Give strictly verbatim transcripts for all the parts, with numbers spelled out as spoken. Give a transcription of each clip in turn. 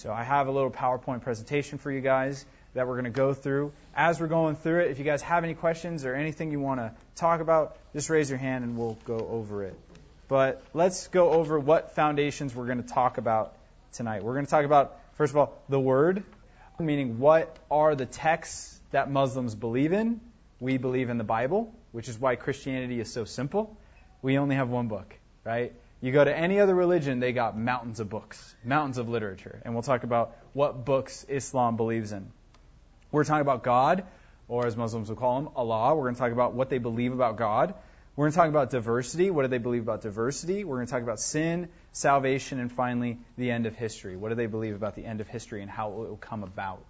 So I have a little PowerPoint presentation for you guys that we're going to go through. As we're going through it, if you guys have any questions or anything you want to talk about, just raise your hand and we'll go over it. But let's go over what foundations we're going to talk about tonight. We're going to talk about, first of all, the Word, meaning what are the texts that Muslims believe in. We believe in the Bible, which is why Christianity is so simple. We only have one book, right? You go to any other religion, they got mountains of books, mountains of literature. And we'll talk about what books Islam believes in. We're talking about God, or as Muslims will call him, Allah. We're going to talk about what they believe about God. We're going to talk about diversity. What do they believe about diversity? We're going to talk about sin, salvation, and finally, the end of history. What do they believe about the end of history and how it will come about?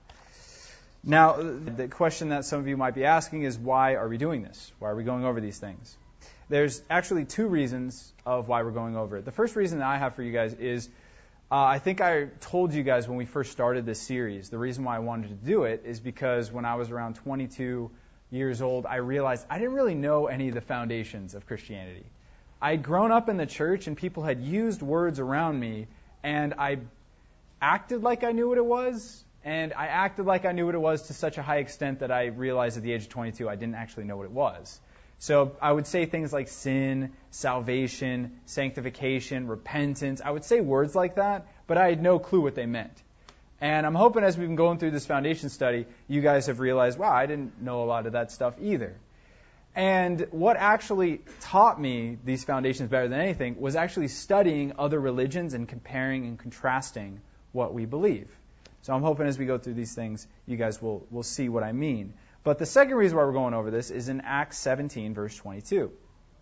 Now, the question that some of you might be asking is, why are we doing this? Why are we going over these things? There's actually two reasons of why we're going over it. The first reason that I have for you guys is, uh, I think I told you guys when we first started this series, the reason why I wanted to do it is because when I was around twenty-two years old, I realized I didn't really know any of the foundations of Christianity. I'd grown up in the church and people had used words around me, and I acted like I knew what it was, and I acted like I knew what it was to such a high extent that I realized at the age of twenty-two I didn't actually know what it was. So I would say things like sin, salvation, sanctification, repentance. I would say words like that, but I had no clue what they meant. And I'm hoping as we've been going through this foundation study, you guys have realized, wow, I didn't know a lot of that stuff either. And what actually taught me these foundations better than anything was actually studying other religions and comparing and contrasting what we believe. So I'm hoping as we go through these things, you guys will, will see what I mean. But the second reason why we're going over this is in Acts seventeen, verse twenty-two.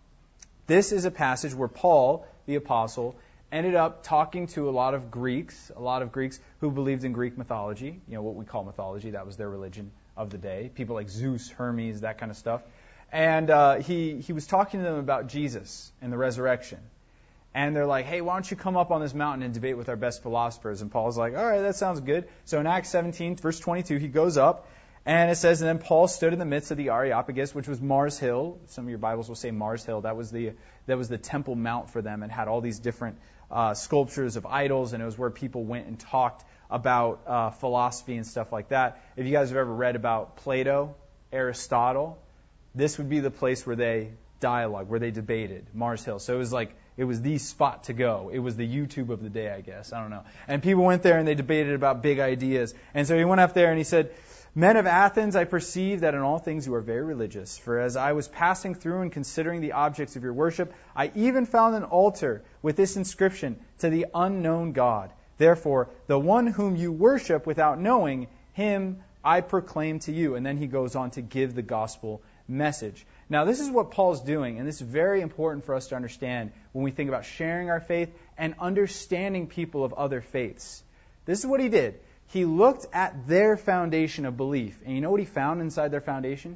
This is a passage where Paul, the apostle, ended up talking to a lot of Greeks, a lot of Greeks who believed in Greek mythology, you know, what we call mythology. That was their religion of the day. People like Zeus, Hermes, that kind of stuff. And uh, he, he was talking to them about Jesus and the resurrection. And they're like, hey, why don't you come up on this mountain and debate with our best philosophers? And Paul's like, all right, that sounds good. So in Acts seventeen, verse twenty-two, he goes up, and it says, and then Paul stood in the midst of the Areopagus, which was Mars Hill. Some of your Bibles will say Mars Hill. That was the that was the temple mount for them, and had all these different uh, sculptures of idols, and it was where people went and talked about uh, philosophy and stuff like that. If you guys have ever read about Plato, Aristotle, this would be the place where they dialogue, where they debated, Mars Hill. So it was like, it was the spot to go. It was the YouTube of the day, I guess. I don't know. And people went there and they debated about big ideas. And so he went up there and he said, men of Athens, I perceive that in all things you are very religious. For as I was passing through and considering the objects of your worship, I even found an altar with this inscription, to the unknown God. Therefore, the one whom you worship without knowing, him I proclaim to you. And then he goes on to give the gospel message. Now, this is what Paul's doing, and this is very important for us to understand when we think about sharing our faith and understanding people of other faiths. This is what he did. He looked at their foundation of belief, and you know what he found inside their foundation?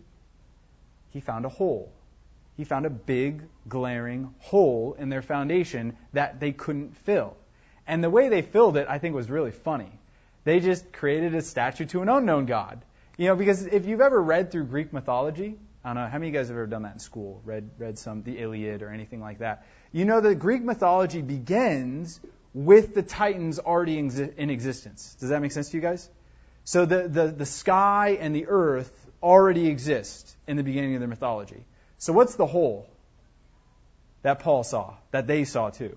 He found a hole. He found a big, glaring hole in their foundation that they couldn't fill. And the way they filled it, I think, was really funny. They just created a statue to an unknown God. You know, because if you've ever read through Greek mythology, I don't know, how many of you guys have ever done that in school? Read read some, the Iliad or anything like that? You know that Greek mythology begins with the Titans already in existence. Does that make sense to you guys? So the, the, the sky and the earth already exist in the beginning of their mythology. So what's the hole that Paul saw, that they saw too?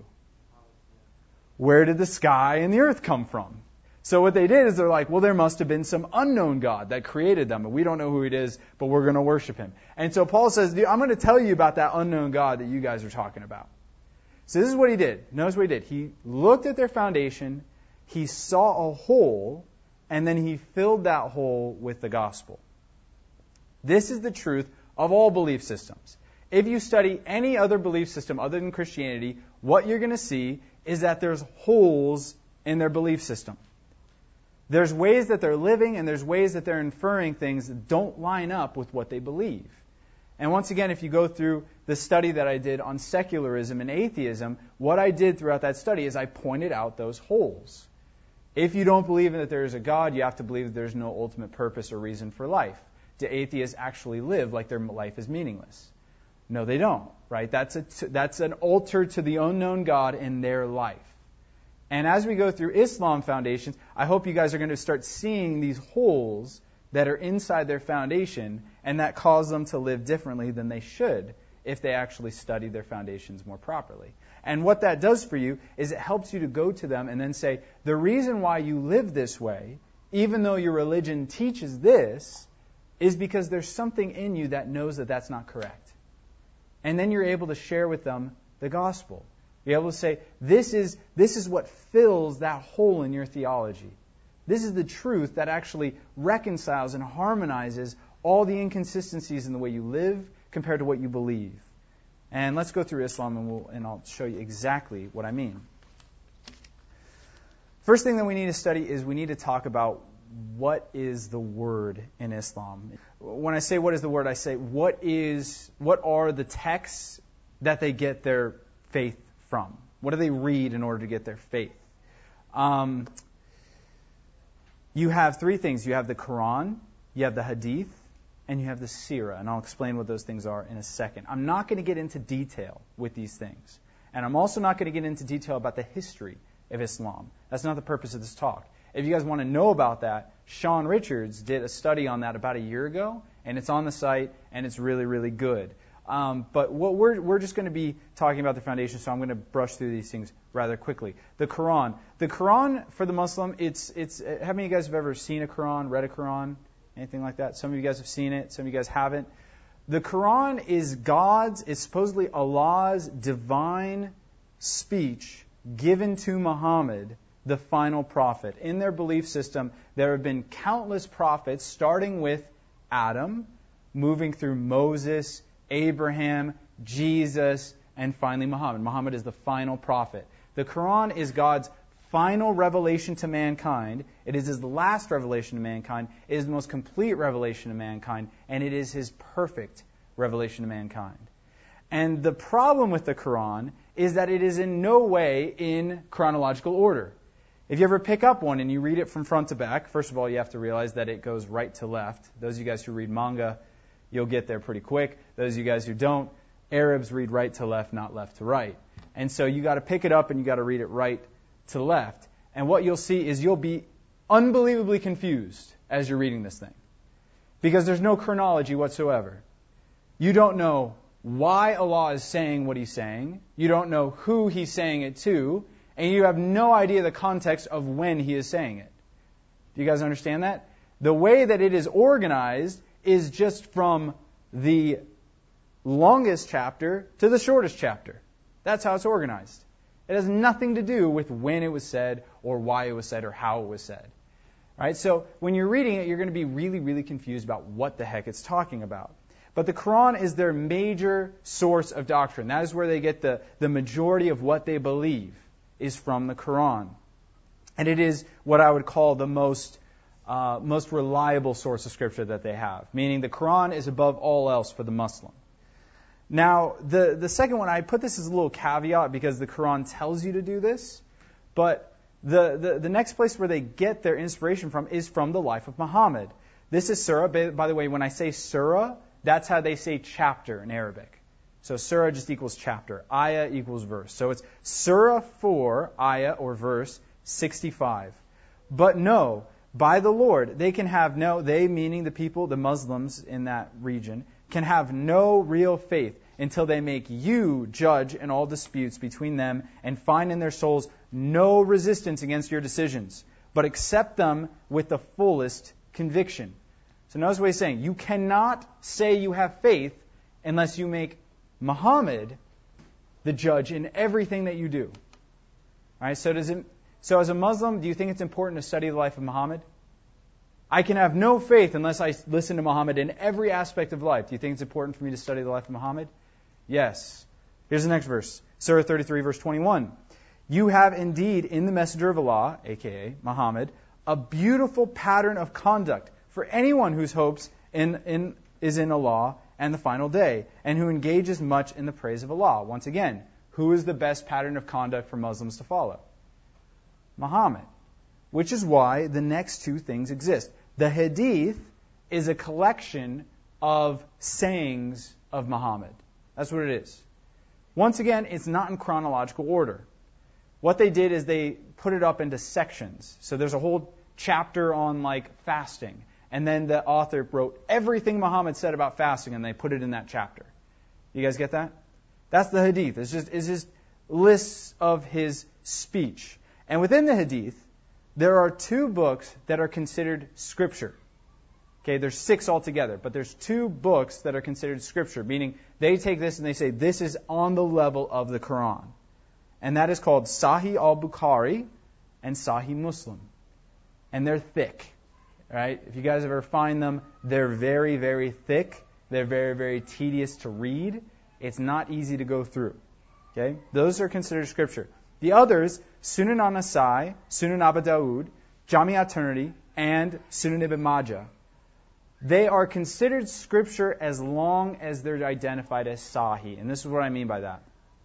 Where did the sky and the earth come from? So what they did is they're like, well, there must have been some unknown God that created them, and we don't know who it is, but we're going to worship him. And so Paul says, I'm going to tell you about that unknown God that you guys are talking about. So this is what he did. Notice what he did. He looked at their foundation, he saw a hole, and then he filled that hole with the gospel. This is the truth of all belief systems. If you study any other belief system other than Christianity, what you're going to see is that there's holes in their belief system. There's ways that they're living and there's ways that they're inferring things that don't line up with what they believe. And once again, if you go through the study that I did on secularism and atheism, what I did throughout that study is I pointed out those holes. If you don't believe that there is a God, you have to believe that there's no ultimate purpose or reason for life. Do atheists actually live like their life is meaningless? No, they don't, right? That's a, that's an altar to the unknown God in their life. And as we go through Islam foundations, I hope you guys are going to start seeing these holes that are inside their foundation and that cause them to live differently than they should if they actually study their foundations more properly. And what that does for you is it helps you to go to them and then say, the reason why you live this way, even though your religion teaches this, is because there's something in you that knows that that's not correct. And then you're able to share with them the gospel. You're able to say, this is, this is what fills that hole in your theology. This is the truth that actually reconciles and harmonizes all the inconsistencies in the way you live compared to what you believe. And let's go through Islam and, we'll, and I'll show you exactly what I mean. First thing that we need to study is we need to talk about what is the word in Islam. When I say what is the word, I say what is what are the texts that they get their faith from? What do they read in order to get their faith? Um, you have three things. You have the Quran, you have the Hadith, and you have the Sirah. And I'll explain what those things are in a second. I'm not going to get into detail with these things. And I'm also not going to get into detail about the history of Islam. That's not the purpose of this talk. If you guys want to know about that, Sean Richards did a study on that about a year ago, and it's on the site, and it's really, really good. Um, but what we're we're just going to be talking about the foundation, so I'm going to brush through these things rather quickly. The Quran. The Quran, for the Muslim, it's it's. How many of you guys have ever seen a Quran, read a Quran, anything like that? Some of you guys have seen it, some of you guys haven't. The Quran is God's, is supposedly Allah's divine speech given to Muhammad, the final prophet. In their belief system, there have been countless prophets, starting with Adam, moving through Moses, Abraham, Jesus, and finally Muhammad. Muhammad is the final prophet. The Quran is God's final revelation to mankind. It is His last revelation to mankind. It is the most complete revelation to mankind, and it is His perfect revelation to mankind. And the problem with the Quran is that it is in no way in chronological order. If you ever pick up one and you read it from front to back, first of all, you have to realize that it goes right to left. Those of you guys who read manga, you'll get there pretty quick. Those of you guys who don't, Arabs read right to left, not left to right. And so you got to pick it up and you got to read it right to left. And what you'll see is you'll be unbelievably confused as you're reading this thing, because there's no chronology whatsoever. You don't know why Allah is saying what He's saying. You don't know who He's saying it to. And you have no idea the context of when He is saying it. Do you guys understand that? The way that it is organized is just from the longest chapter to the shortest chapter. That's how it's organized. It has nothing to do with when it was said or why it was said or how it was said. All right? So when you're reading it, you're going to be really, really confused about what the heck it's talking about. But the Quran is their major source of doctrine. That is where they get the, the majority of what they believe, is from the Quran. And it is what I would call the most uh, most reliable source of Scripture that they have. Meaning the Quran is above all else for the Muslim. Now, the, the second one, I put this as a little caveat because the Quran tells you to do this. But the, the, the next place where they get their inspiration from is from the life of Muhammad. This is surah. By the way, when I say surah, that's how they say chapter in Arabic. So surah just equals chapter. Ayah equals verse. So it's surah four, ayah or verse sixty-five. But no, by the Lord, they can have no, they meaning the people, the Muslims in that region, can have no real faith until they make you judge in all disputes between them and find in their souls no resistance against your decisions, but accept them with the fullest conviction. So notice what he's saying. You cannot say you have faith unless you make Muhammad the judge in everything that you do. All right, so does it, so as a Muslim, do you think it's important to study the life of Muhammad? I can have no faith unless I listen to Muhammad in every aspect of life. Do you think it's important for me to study the life of Muhammad? Yes. Here's the next verse. Surah thirty-three, verse twenty-one. You have indeed in the messenger of Allah, aka Muhammad, a beautiful pattern of conduct for anyone whose hopes in, in, is in Allah and the final day, and who engages much in the praise of Allah. Once again, who is the best pattern of conduct for Muslims to follow? Muhammad. Which is why the next two things exist. The Hadith is a collection of sayings of Muhammad. That's what it is. Once again, it's not in chronological order. what they did is they put it up into sections. So there's a whole chapter on like fasting. And then the author wrote everything Muhammad said about fasting and they put it in that chapter. You guys get that? That's the hadith. It's just, it's just lists of his speech. And within the hadith, there are two books that are considered scripture. Okay, there's six altogether, but there's two books that are considered scripture, meaning they take this and they say this is on the level of the Quran. And that is called Sahih al-Bukhari and Sahih Muslim. And they're thick, right? If you guys ever find them, they're very, very thick. They're very, very tedious to read. It's not easy to go through. Okay, those are considered scripture. The others, Sunan al-Nasai, Sunan Abu Dawud, Jami at-Tirmidhi, and Sunan Ibn Majah, they are considered scripture as long as they're identified as Sahih. And this is what I mean by that.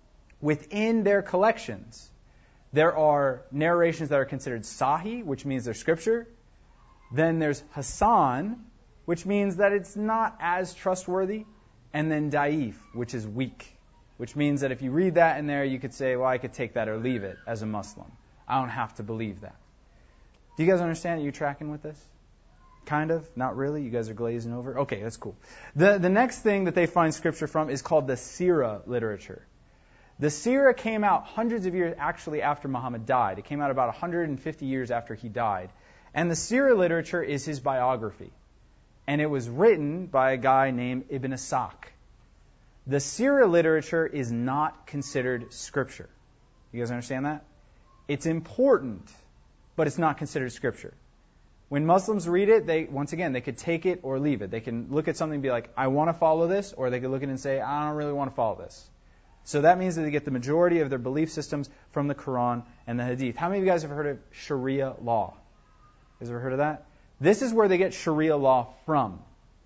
Within their collections, there are narrations that are considered Sahih, which means they're scripture. Then there's Hasan, which means that it's not as trustworthy. And then Da'if, which is weak. Which means that if you read that in there, you could say, well, I could take that or leave it as a Muslim. I don't have to believe that. Do you guys understand? Are you tracking with this? Kind of? Not really? You guys are glazing over? Okay, that's cool. The, the next thing that they find scripture from is called the Sirah literature. The Sirah came out hundreds of years actually after Muhammad died. It came out about one hundred fifty years after he died. And the Sirah literature is his biography. And it was written by a guy named Ibn Ishaq. The Sirah literature is not considered scripture. You guys understand that? It's important, but it's not considered scripture. When Muslims read it, they once again, they could take it or leave it. They can look at something and be like, I want to follow this, or they could look at it and say, I don't really want to follow this. So that means that they get the majority of their belief systems from the Quran and the Hadith. How many of you guys have heard of Sharia law? You guys ever heard of that? This is where they get Sharia law from.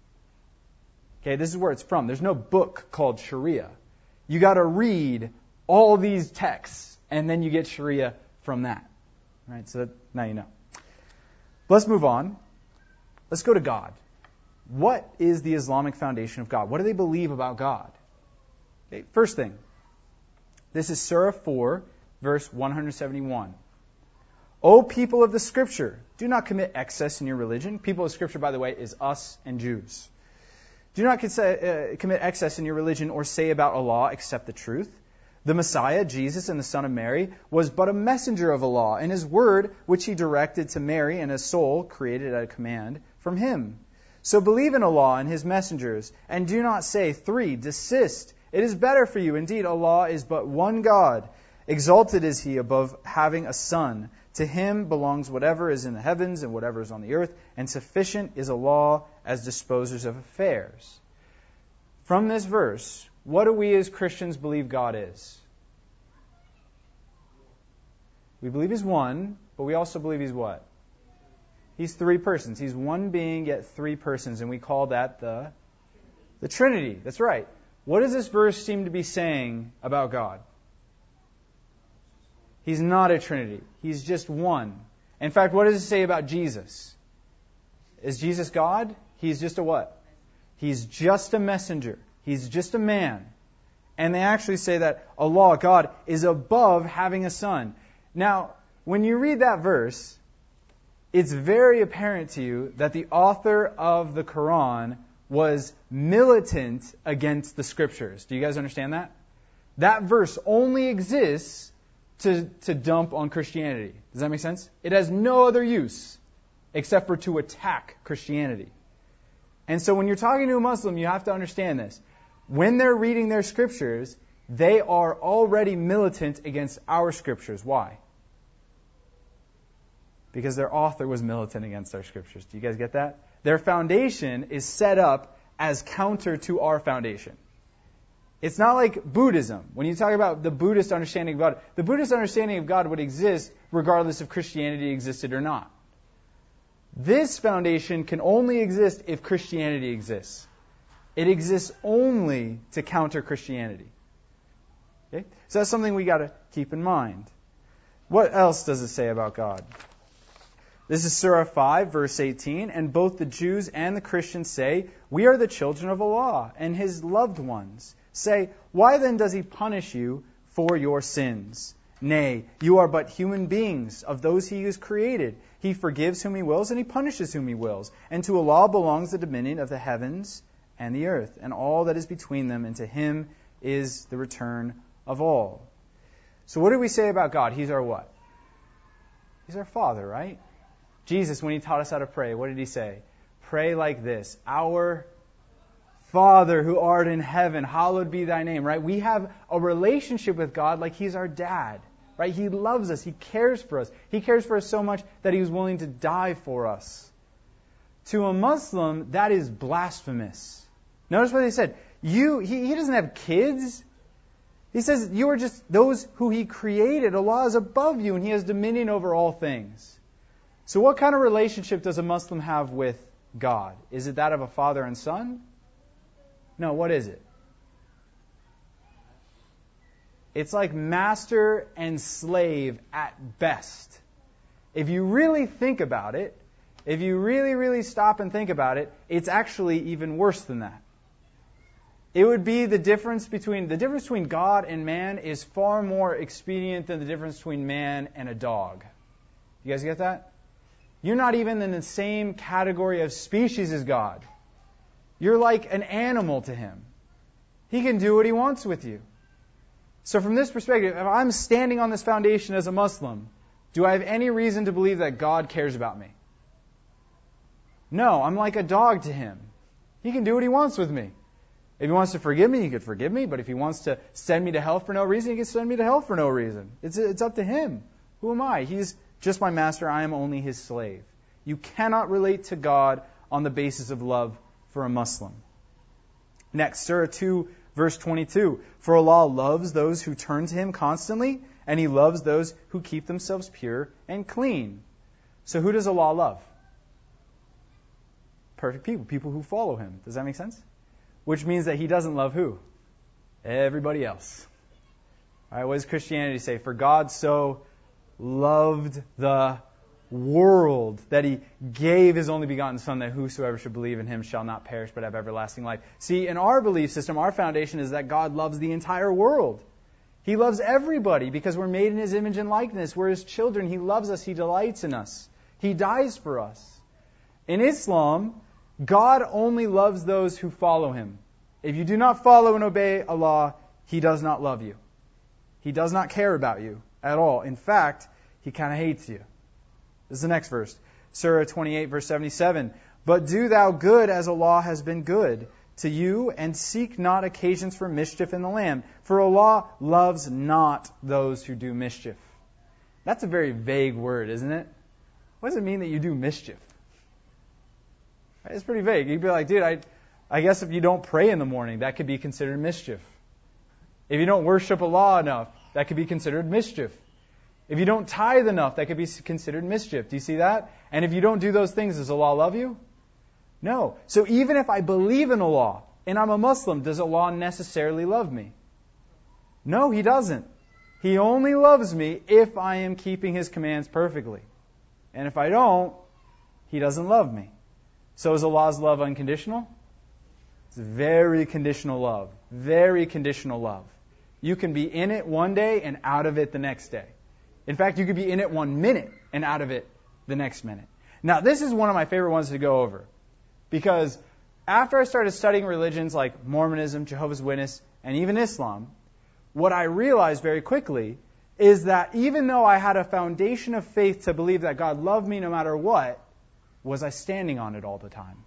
Okay, this is where it's from. There's no book called Sharia. You got to read all these texts, and then you get Sharia from that. All right, so that, now you know. Let's move on. Let's go to God. What is the Islamic foundation of God? What do they believe about God? Okay, first thing. This is Surah four, verse one seventy-one. O people of the Scripture, do not commit excess in your religion. People of Scripture, by the way, is us and Jews. Do not commit excess in your religion or say about Allah except the truth. The Messiah, Jesus, and the Son of Mary, was but a messenger of Allah, and his word, which he directed to Mary, and a soul created at a command from him. So believe in Allah and his messengers, and do not say, three, desist. It is better for you. Indeed, Allah is but one God. Exalted is he above having a son. To him belongs whatever is in the heavens and whatever is on the earth, and sufficient is Allah as disposers of affairs. From this verse, what do we as Christians believe God is? We believe He's one, but we also believe He's what? He's three persons. He's one being, yet three persons, and we call that the, the Trinity. That's right. What does this verse seem to be saying about God? He's not a Trinity. He's just one. In fact, what does it say about Jesus? Is Jesus God? He's just a what? He's just a messenger. He's just a man. And they actually say that Allah, God, is above having a son. Now, when you read that verse, it's very apparent to you that the author of the Quran was militant against the Scriptures. Do you guys understand that? That verse only exists to, to dump on Christianity. Does that make sense? It has no other use except for to attack Christianity. And so when you're talking to a Muslim, you have to understand this. When they're reading their scriptures, they are already militant against our scriptures. Why? Because their author was militant against our scriptures. Do you guys get that? Their foundation is set up as counter to our foundation. It's not like Buddhism. When you talk about the Buddhist understanding of God, the Buddhist understanding of God would exist regardless if Christianity existed or not. This foundation can only exist if Christianity exists. It exists only to counter Christianity. Okay? So that's something we got to keep in mind. What else does it say about God? This is Surah five, verse eighteen. And both the Jews and the Christians say, we are the children of Allah and His loved ones. Say, why then does He punish you for your sins? Nay, you are but human beings of those he has created. He forgives whom he wills, and he punishes whom he wills. And to Allah belongs the dominion of the heavens and the earth, and all that is between them, and to him is the return of all. So what did we say about God? He's our what? He's our Father, right? Jesus, when he taught us how to pray, what did he say? Pray like this: Our Father who art in heaven, hallowed be thy name, right? We have a relationship with God like he's our dad, right? He loves us. He cares for us. He cares for us so much that he was willing to die for us. To a Muslim, that is blasphemous. Notice what he said. You, he, he doesn't have kids. He says you are just those who he created. Allah is above you and he has dominion over all things. So what kind of relationship does a Muslim have with God? Is it that of a father and son? No, what is it? It's like master and slave at best. If you really think about it, if you really, really stop and think about it, it's actually even worse than that. It would be the difference between, the difference between God and man is far more expedient than the difference between man and a dog. You guys get that? You're not even in the same category of species as God. You're like an animal to him. He can do what he wants with you. So from this perspective, if I'm standing on this foundation as a Muslim, do I have any reason to believe that God cares about me? No, I'm like a dog to him. He can do what he wants with me. If he wants to forgive me, he could forgive me. But if he wants to send me to hell for no reason, he can send me to hell for no reason. It's, it's up to him. Who am I? He's just my master. I am only his slave. You cannot relate to God on the basis of love for a Muslim. Next, Surah two, verse twenty-two. For Allah loves those who turn to him constantly, and he loves those who keep themselves pure and clean. So who does Allah love? Perfect people, people who follow him. Does that make sense? Which means that he doesn't love who? Everybody else. All right, what does Christianity say? For God so loved the world that he gave his only begotten Son, that whosoever should believe in him shall not perish but have everlasting life. See, in our belief system, our foundation is that God loves the entire world. He loves everybody because we're made in his image and likeness. We're his children. He loves us. He delights in us. He dies for us. In Islam, God only loves those who follow him. If you do not follow and obey Allah, he does not love you. He does not care about you at all. In fact, he kind of hates you. This is the next verse. Surah twenty-eight, verse seventy-seven. But do thou good as Allah has been good to you, and seek not occasions for mischief in the land. For Allah loves not those who do mischief. That's a very vague word, isn't it? What does it mean that you do mischief? It's pretty vague. You'd be like, dude, I, I guess if you don't pray in the morning, that could be considered mischief. If you don't worship Allah enough, that could be considered mischief. If you don't tithe enough, that could be considered mischief. Do you see that? And if you don't do those things, does Allah love you? No. So even if I believe in Allah and I'm a Muslim, does Allah necessarily love me? No, he doesn't. He only loves me if I am keeping his commands perfectly. And if I don't, he doesn't love me. So is Allah's love unconditional? It's very conditional love. Very conditional love. You can be in it one day and out of it the next day. In fact, you could be in it one minute and out of it the next minute. Now, this is one of my favorite ones to go over. Because after I started studying religions like Mormonism, Jehovah's Witness, and even Islam, what I realized very quickly is that even though I had a foundation of faith to believe that God loved me no matter what, was I standing on it all the time?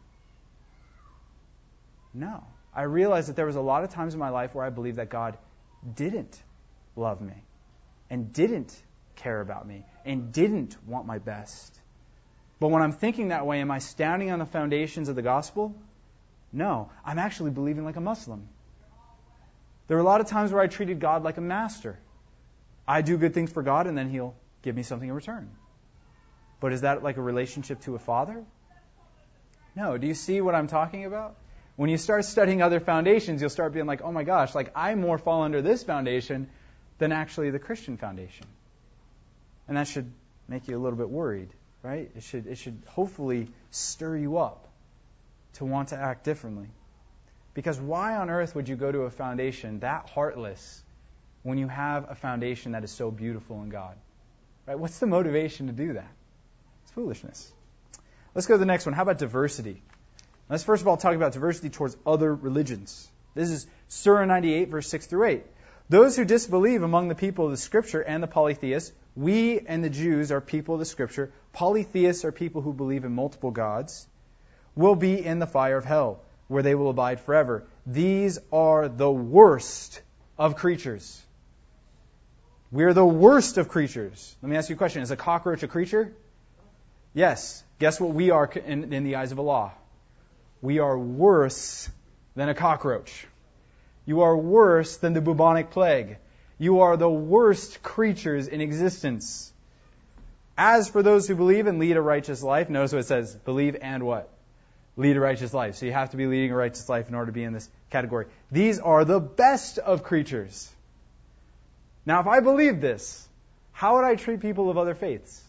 No. I realized that there was a lot of times in my life where I believed that God didn't love me and didn't care about me and didn't want my best. But when I'm thinking that way, am I standing on the foundations of the gospel? No. I'm actually believing like a Muslim. There were a lot of times where I treated God like a master. I do good things for God and then he'll give me something in return. But is that like a relationship to a father? No. Do you see what I'm talking about? When you start studying other foundations, you'll start being like, oh my gosh, like I more fall under this foundation than actually the Christian foundation. And that should make you a little bit worried, right? It should, it should hopefully stir you up to want to act differently. Because why on earth would you go to a foundation that heartless when you have a foundation that is so beautiful in God? Right? What's the motivation to do that? It's foolishness. Let's go to the next one. How about diversity? Let's first of all talk about diversity towards other religions. This is Surah ninety-eight, verse six through eight. Those who disbelieve among the people of the Scripture and the polytheists, we and the Jews are people of the Scripture, polytheists are people who believe in multiple gods, will be in the fire of hell, where they will abide forever. These are the worst of creatures. We're the worst of creatures. Let me ask you a question. Is a cockroach a creature? Yes. Guess what we are in, in the eyes of Allah? We are worse than a cockroach. You are worse than the bubonic plague. You are the worst creatures in existence. As for those who believe and lead a righteous life, notice what it says, believe and what? Lead a righteous life. So you have to be leading a righteous life in order to be in this category. These are the best of creatures. Now, if I believe this, how would I treat people of other faiths?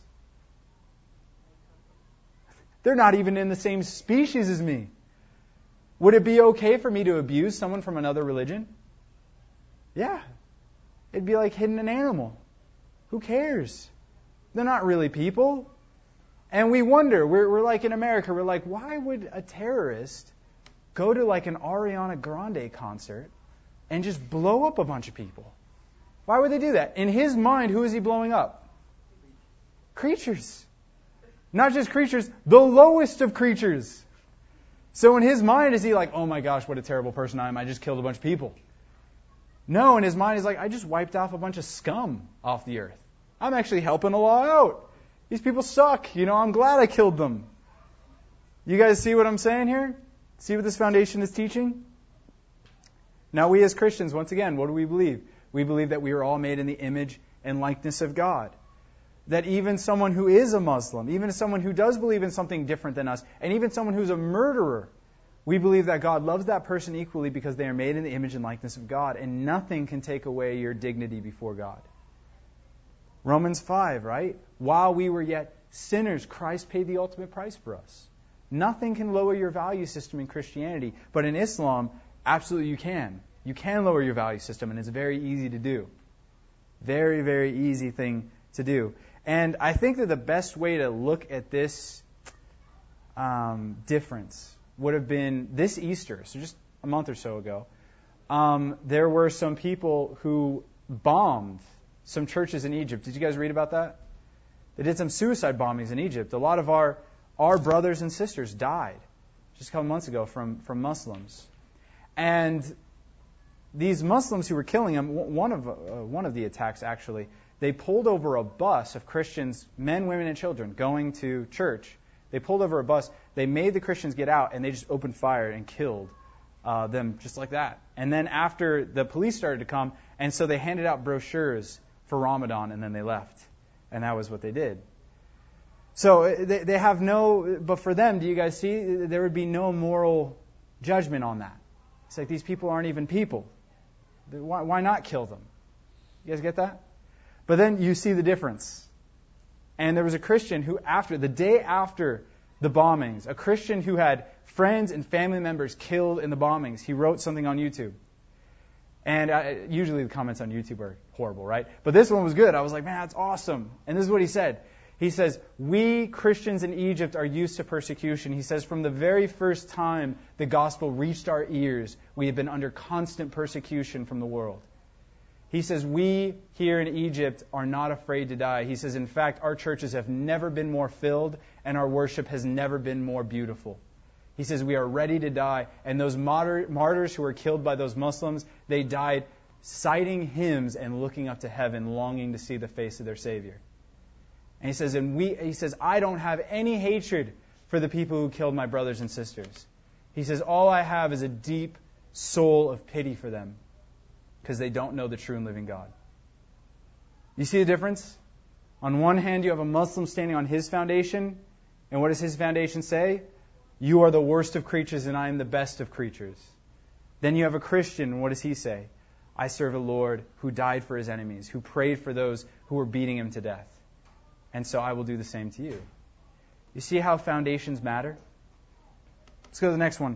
They're not even in the same species as me. Would it be okay for me to abuse someone from another religion? Yeah. It'd be like hitting an animal. Who cares? They're not really people. And we wonder, we're, we're like in America, we're like, why would a terrorist go to like an Ariana Grande concert and just blow up a bunch of people? Why would they do that? In his mind, who is he blowing up? Creatures. Not just creatures, the lowest of creatures. So in his mind, is he like, oh my gosh, what a terrible person I am. I just killed a bunch of people. No, in his mind, he's like, I just wiped off a bunch of scum off the earth. I'm actually helping Allah out. These people suck. You know, I'm glad I killed them. You guys see what I'm saying here? See what this foundation is teaching? Now we as Christians, once again, what do we believe? We believe that we are all made in the image and likeness of God. That even someone who is a Muslim, even someone who does believe in something different than us, and even someone who's a murderer, we believe that God loves that person equally because they are made in the image and likeness of God, and nothing can take away your dignity before God. Romans five, right? While we were yet sinners, Christ paid the ultimate price for us. Nothing can lower your value system in Christianity, but in Islam, absolutely you can. You can lower your value system, and it's very easy to do. Very, very easy thing to do. And I think that the best way to look at this um, difference would have been this Easter, so just a month or so ago. Um, there were some people who bombed some churches in Egypt. Did you guys read about that? They did some suicide bombings in Egypt. A lot of our our brothers and sisters died just a couple months ago from, from Muslims. And these Muslims who were killing them, one of uh, one of the attacks actually, they pulled over a bus of Christians, men, women, and children, going to church. They pulled over a bus. They made the Christians get out, and they just opened fire and killed uh, them just like that. And then after the police started to come, and so they handed out brochures for Ramadan, and then they left. And that was what they did. So they, they have no, but for them, do you guys see, there would be no moral judgment on that. It's like these people aren't even people. Why, why not kill them? You guys get that? But then you see the difference. And there was a Christian who, after the day after the bombings, a Christian who had friends and family members killed in the bombings, he wrote something on YouTube. And I, usually the comments on YouTube are horrible, right? But this one was good. I was like, man, that's awesome. And this is what he said. He says, we Christians in Egypt are used to persecution. He says, from the very first time the gospel reached our ears, we have been under constant persecution from the world. He says, we here in Egypt are not afraid to die. He says, in fact, our churches have never been more filled and our worship has never been more beautiful. He says, we are ready to die. And those martyrs who were killed by those Muslims, they died citing hymns and looking up to heaven, longing to see the face of their Savior. And he says, and we, he says, I don't have any hatred for the people who killed my brothers and sisters. He says, all I have is a deep soul of pity for them because they don't know the true and living God. You see the difference? On one hand, you have a Muslim standing on his foundation, and what does his foundation say? You are the worst of creatures and I am the best of creatures. Then you have a Christian, and what does he say? I serve a Lord who died for his enemies, who prayed for those who were beating him to death. And so I will do the same to you. You see how foundations matter? Let's go to the next one.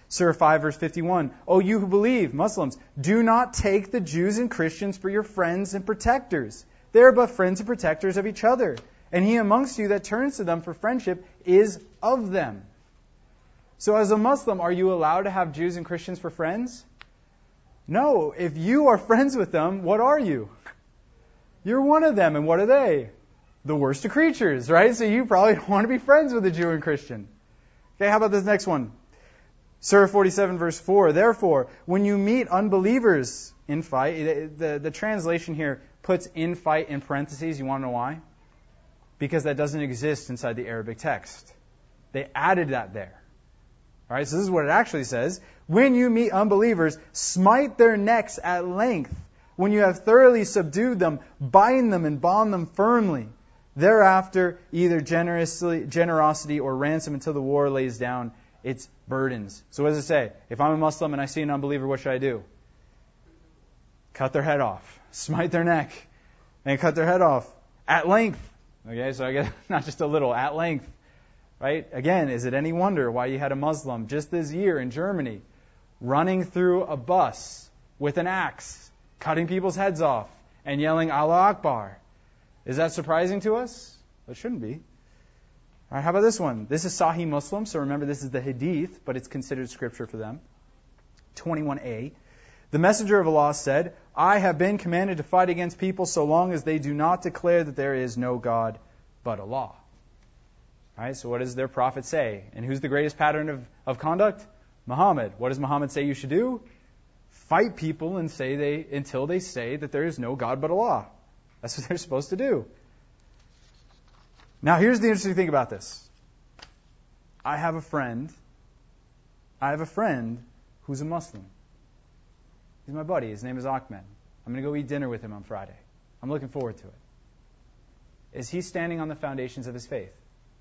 Surah five, verse fifty-one. O you who believe, Muslims, do not take the Jews and Christians for your friends and protectors. They are but friends and protectors of each other. And he amongst you that turns to them for friendship is of them. So as a Muslim, are you allowed to have Jews and Christians for friends? No. If you are friends with them, what are you? You're one of them. And what are they? The worst of creatures, right? So you probably don't want to be friends with a Jew and Christian. Okay, how about this next one? Surah forty-seven, verse four. Therefore, when you meet unbelievers in fight, the, the translation here puts in fight in parentheses. You want to know why? Because that doesn't exist inside the Arabic text. They added that there. All right, so this is what it actually says. When you meet unbelievers, smite their necks at length. When you have thoroughly subdued them, bind them and bond them firmly. Thereafter, either generously, generosity or ransom until the war lays down its burdens. So what does it say? If I'm a Muslim and I see an unbeliever, what should I do? Cut their head off. Smite their neck. And cut their head off. At length. Okay, so I guess not just a little, at length. Right? Again, is it any wonder why you had a Muslim just this year in Germany running through a bus with an axe, cutting people's heads off, and yelling Allah Akbar? Is that surprising to us? It shouldn't be. All right, how about this one? This is Sahih Muslim, so remember this is the Hadith, but it's considered scripture for them. twenty-one a. The Messenger of Allah said, I have been commanded to fight against people so long as they do not declare that there is no God but Allah. All right, so what does their prophet say? And who's the greatest pattern of, of conduct? Muhammad. What does Muhammad say you should do? Fight people and say they until they say that there is no God but Allah. That's what they're supposed to do. Now, here's the interesting thing about this. I have a friend. I have a friend who's a Muslim. He's my buddy. His name is Ahmed. I'm going to go eat dinner with him on Friday. I'm looking forward to it. Is he standing on the foundations of his faith?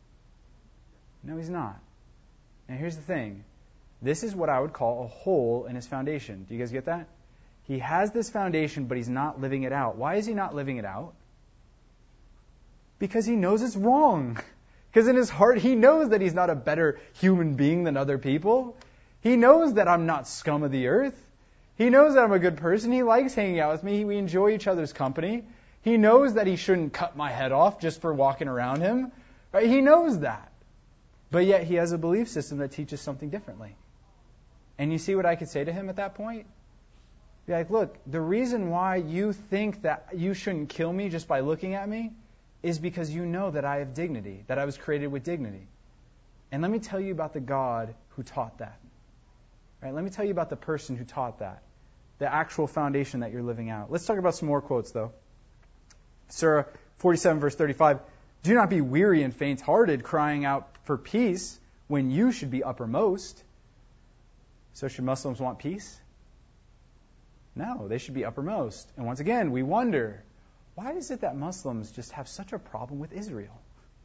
No, he's not. And here's the thing. This is what I would call a hole in his foundation. Do you guys get that? He has this foundation, but he's not living it out. Why is he not living it out? Because he knows it's wrong. Because in his heart, he knows that he's not a better human being than other people. He knows that I'm not scum of the earth. He knows that I'm a good person. He likes hanging out with me. We enjoy each other's company. He knows that he shouldn't cut my head off just for walking around him. Right? He knows that. But yet he has a belief system that teaches something differently. And you see what I could say to him at that point? Be like, look, the reason why you think that you shouldn't kill me just by looking at me is because you know that I have dignity, that I was created with dignity. And let me tell you about the God who taught that. Right? Let me tell you about the person who taught that, the actual foundation that you're living out. Let's talk about some more quotes, though. Surah forty-seven, verse thirty-five. Do not be weary and faint-hearted, crying out for peace when you should be uppermost. So should Muslims want peace? No, they should be uppermost. And once again, we wonder, why is it that Muslims just have such a problem with Israel?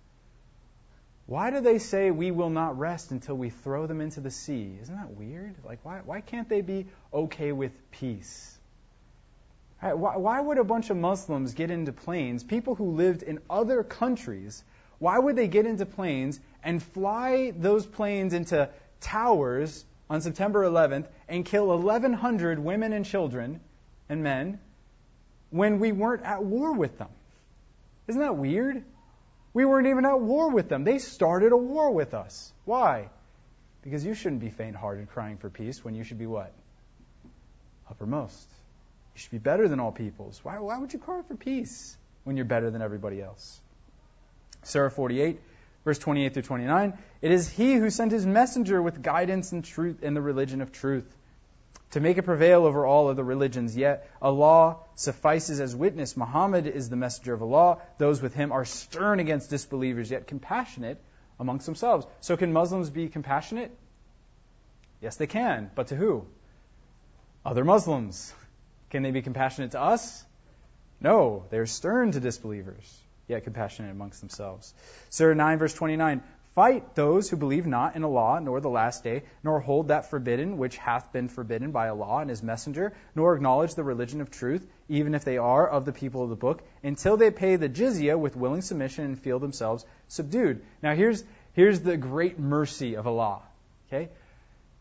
Why do they say we will not rest until we throw them into the sea? Isn't that weird? Like, why, why can't they be okay with peace? Right, why, why would a bunch of Muslims get into planes, people who lived in other countries, why would they get into planes and fly those planes into towers on September eleventh and kill eleven hundred women and children and men when we weren't at war with them? Isn't that weird? We weren't even at war with them. They started a war with us. Why? Because you shouldn't be faint-hearted crying for peace when you should be what? Uppermost. You should be better than all peoples. Why, why would you cry for peace when you're better than everybody else? Surah forty-eight, verse twenty-eight through twenty-nine. It is He who sent His messenger with guidance and truth and the religion of truth, to make it prevail over all other religions. Yet Allah suffices as witness. Muhammad is the messenger of Allah. Those with him are stern against disbelievers, yet compassionate amongst themselves. So can Muslims be compassionate? Yes, they can. But to who? Other Muslims. Can they be compassionate to us? No, they are stern to disbelievers, yet compassionate amongst themselves. Surah nine, verse twenty-nine. Fight those who believe not in Allah, nor the last day, nor hold that forbidden which hath been forbidden by Allah and His messenger, nor acknowledge the religion of truth, even if they are of the people of the book, until they pay the jizya with willing submission and feel themselves subdued. Now here's here's the great mercy of Allah. Okay?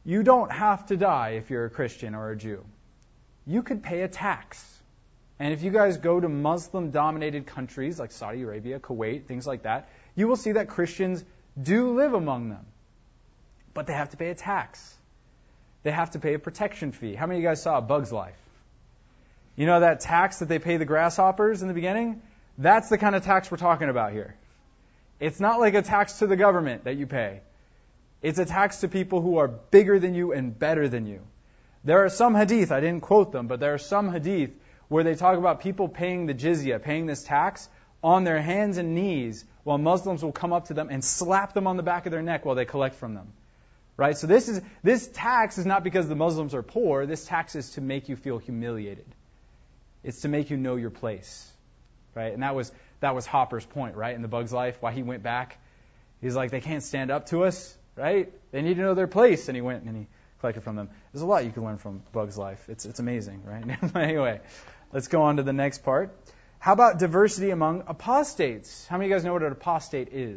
You don't have to die if you're a Christian or a Jew. You could pay a tax. And if you guys go to Muslim-dominated countries like Saudi Arabia, Kuwait, things like that, you will see that Christians do live among them. But they have to pay a tax. They have to pay a protection fee. How many of you guys saw A Bug's Life? You know that tax that they pay the grasshoppers in the beginning? That's the kind of tax we're talking about here. It's not like a tax to the government that you pay. It's a tax to people who are bigger than you and better than you. There are some hadith, I didn't quote them, but there are some hadith where they talk about people paying the jizya, paying this tax, on their hands and knees, while Muslims will come up to them and slap them on the back of their neck while they collect from them. Right? So this is this tax is not because the Muslims are poor. This tax is to make you feel humiliated. It's to make you know your place. Right? And that was that was Hopper's point, right? In The Bug's Life, why he went back. He's like, they can't stand up to us, right? They need to know their place. And he went and he collected from them. There's a lot you can learn from Bug's Life. It's it's amazing, right? Anyway, let's go on to the next part. How about diversity among apostates? How many of you guys know what an apostate is?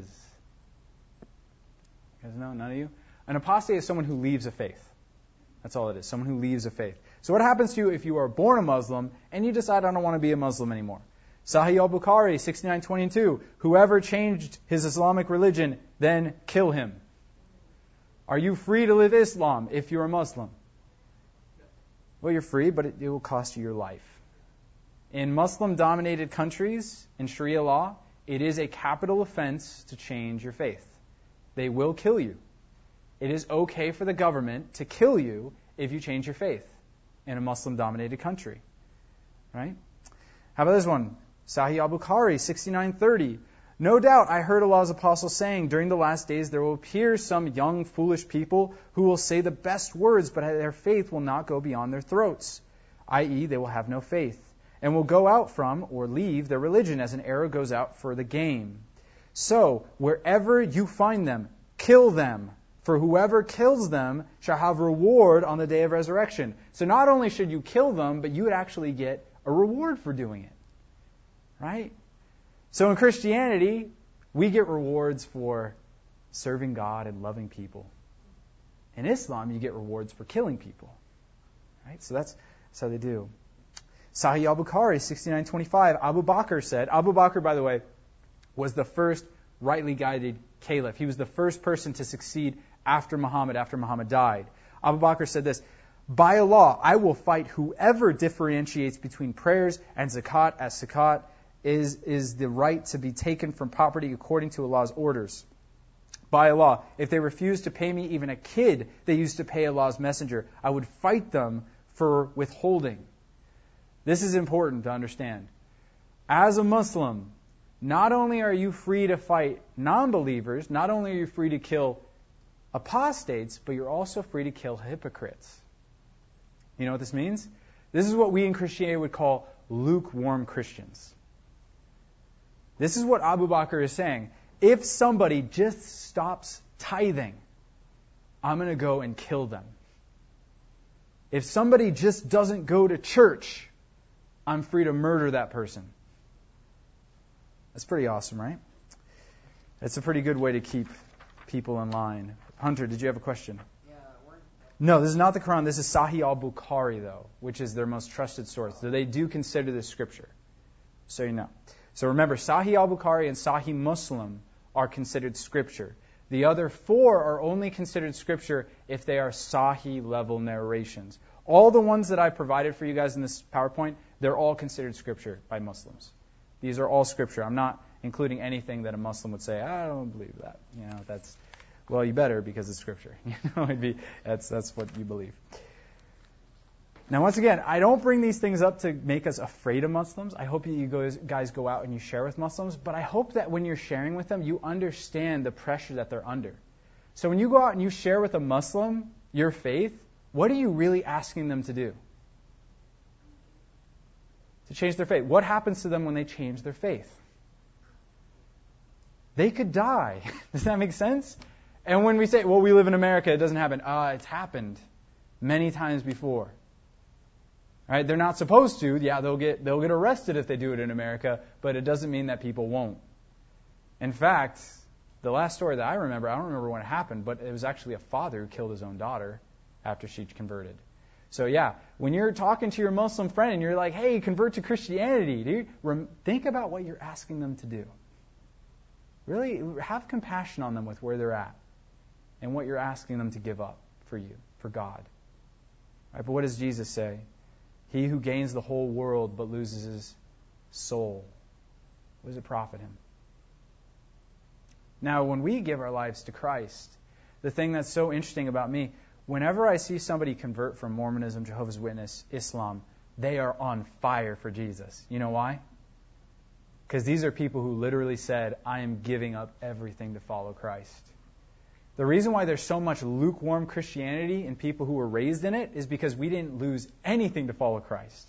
You guys know? None of you? An apostate is someone who leaves a faith. That's all it is, someone who leaves a faith. So what happens to you if you are born a Muslim and you decide, I don't want to be a Muslim anymore? Sahih al-Bukhari, sixty-nine twenty-two, whoever changed his Islamic religion, then kill him. Are you free to live Islam if you're a Muslim? Well, you're free, but it, it will cost you your life. In Muslim-dominated countries, in Sharia law, it is a capital offense to change your faith. They will kill you. It is okay for the government to kill you if you change your faith in a Muslim-dominated country. Right? How about this one? Sahih al-Bukhari, sixty-nine thirty. No doubt I heard Allah's apostle saying, during the last days there will appear some young, foolish people who will say the best words, but their faith will not go beyond their throats, that is, they will have no faith, and will go out from or leave their religion as an arrow goes out for the game. So, wherever you find them, kill them. For whoever kills them shall have reward on the day of resurrection. So not only should you kill them, but you would actually get a reward for doing it. Right? So in Christianity, we get rewards for serving God and loving people. In Islam, you get rewards for killing people. Right? So that's, that's how they do. Sahih al-Bukhari, sixty-nine twenty-five, Abu Bakr said, Abu Bakr, by the way, was the first rightly guided caliph. He was the first person to succeed after Muhammad, after Muhammad died. Abu Bakr said this, by Allah, I will fight whoever differentiates between prayers and zakat, as zakat is, is the right to be taken from property according to Allah's orders. By Allah, if they refuse to pay me even a kid they used to pay Allah's messenger, I would fight them for withholding. This is important to understand. As a Muslim, not only are you free to fight non-believers, not only are you free to kill apostates, but you're also free to kill hypocrites. You know what this means? This is what we in Christianity would call lukewarm Christians. This is what Abu Bakr is saying. If somebody just stops tithing, I'm going to go and kill them. If somebody just doesn't go to church, I'm free to murder that person. That's pretty awesome, right? It's a pretty good way to keep people in line. Hunter, did you have a question? Yeah, weren't... No, this is not the Quran. This is Sahih al-Bukhari, though, which is their most trusted source. So they do consider this scripture. So you know. So remember, Sahih al-Bukhari and Sahih Muslim are considered scripture. The other four are only considered scripture if they are Sahih level narrations. All the ones that I provided for you guys in this PowerPoint, they're all considered scripture by Muslims. These are all scripture. I'm not including anything that a Muslim would say, I don't believe that. You know, that's, well, you better because it's scripture. You know, it'd be, that's, that's what you believe. Now, once again, I don't bring these things up to make us afraid of Muslims. I hope you guys go out and you share with Muslims, but I hope that when you're sharing with them, you understand the pressure that they're under. So when you go out and you share with a Muslim your faith, what are you really asking them to do? To change their faith. What happens to them when they change their faith? They could die. Does that make sense? And when we say, well, we live in America, it doesn't happen. Ah, uh, it's happened many times before. Right? They're not supposed to. Yeah, they'll get they'll get arrested if they do it in America, but it doesn't mean that people won't. In fact, the last story that I remember, I don't remember when it happened, but it was actually a father who killed his own daughter after she converted. So yeah, when you're talking to your Muslim friend and you're like, hey, convert to Christianity, dude, rem- think about what you're asking them to do. Really have compassion on them with where they're at and what you're asking them to give up for you, for God. Right, but what does Jesus say? He who gains the whole world but loses his soul, what does it profit him? Now, when we give our lives to Christ, the thing that's so interesting about me, whenever I see somebody convert from Mormonism, Jehovah's Witness, Islam, they are on fire for Jesus. You know why? Because these are people who literally said, I am giving up everything to follow Christ. The reason why there's so much lukewarm Christianity in people who were raised in it is because we didn't lose anything to follow Christ.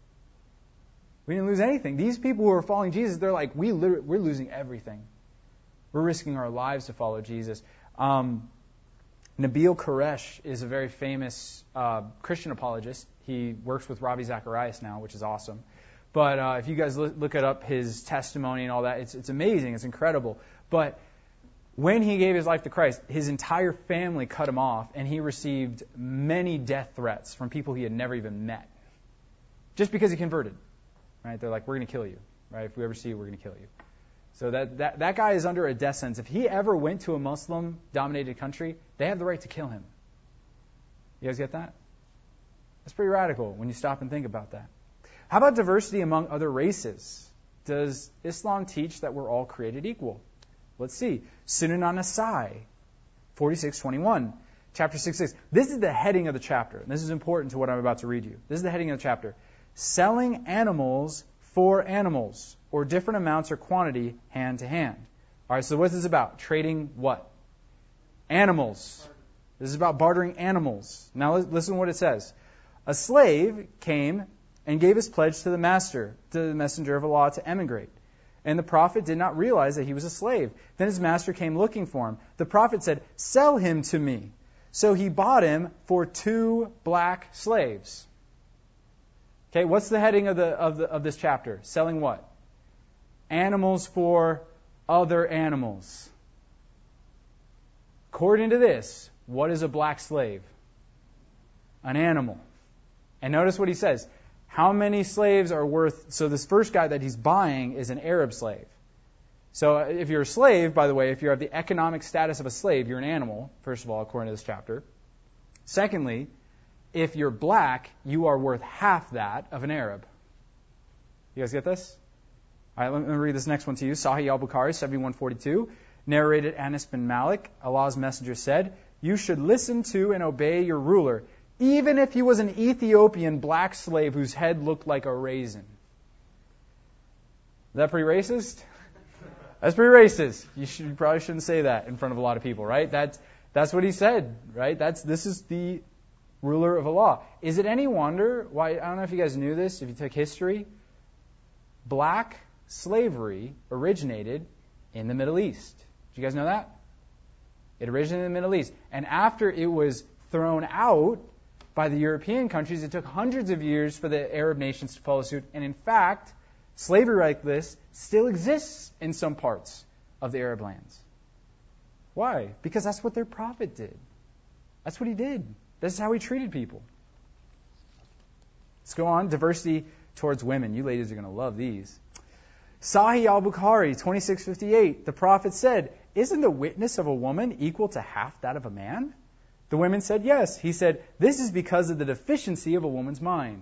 We didn't lose anything. These people who are following Jesus, they're like, we literally, we're losing everything. We're risking our lives to follow Jesus. Um, Nabil Quresh is a very famous uh, Christian apologist. He works with Ravi Zacharias now, which is awesome. But uh, if you guys look, look it up, his testimony and all that, it's, it's amazing. It's incredible. But when he gave his life to Christ, his entire family cut him off, and he received many death threats from people he had never even met, just because he converted. Right? They're like, we're going to kill you. Right? If we ever see you, we're going to kill you. So that, that that guy is under a death sentence. If he ever went to a Muslim-dominated country, they have the right to kill him. You guys get that? That's pretty radical when you stop and think about that. How about diversity among other races? Does Islam teach that we're all created equal? Let's see. Sunan an-Nasai, forty-six twenty-one, chapter sixty-six. This is the heading of the chapter. And this is important to what I'm about to read you. This is the heading of the chapter. Selling animals for animals, or different amounts or quantity, hand to hand. All right, so what's this about? Trading what? Animals. This is about bartering animals. Now listen to what it says. A slave came and gave his pledge to the master, to the messenger of Allah, to emigrate. And the prophet did not realize that he was a slave. Then his master came looking for him. The prophet said, sell him to me. So he bought him for two black slaves. Okay, what's the heading of the of the of this chapter? Selling what? Animals for other animals. According to this, what is a black slave? An animal. And notice what he says. How many slaves are worth... So this first guy that he's buying is an Arab slave. So if you're a slave, by the way, if you have the economic status of a slave, you're an animal, first of all, according to this chapter. Secondly, if you're black, you are worth half that of an Arab. You guys get this? All right, let me read this next one to you. Sahih al-Bukhari, seventy-one forty-two, narrated Anas bin Malik, Allah's messenger said, you should listen to and obey your ruler, even if he was an Ethiopian black slave whose head looked like a raisin. Is that pretty racist? That's pretty racist. You, should, you probably shouldn't say that in front of a lot of people, right? That's, that's what he said, right? That's This is the ruler of Allah. Is it any wonder why, I don't know if you guys knew this, if you took history, black slavery originated in the Middle East. Did you guys know that? It originated in the Middle East. And after it was thrown out by the European countries, it took hundreds of years for the Arab nations to follow suit. And in fact, slavery like this still exists in some parts of the Arab lands. Why? Because that's what their prophet did. That's what he did. This is how he treated people. Let's go on. Diversity towards women. You ladies are going to love these. Sahih al-Bukhari, twenty-six fifty-eight. The prophet said, isn't the witness of a woman equal to half that of a man? The women said, yes. He said, this is because of the deficiency of a woman's mind.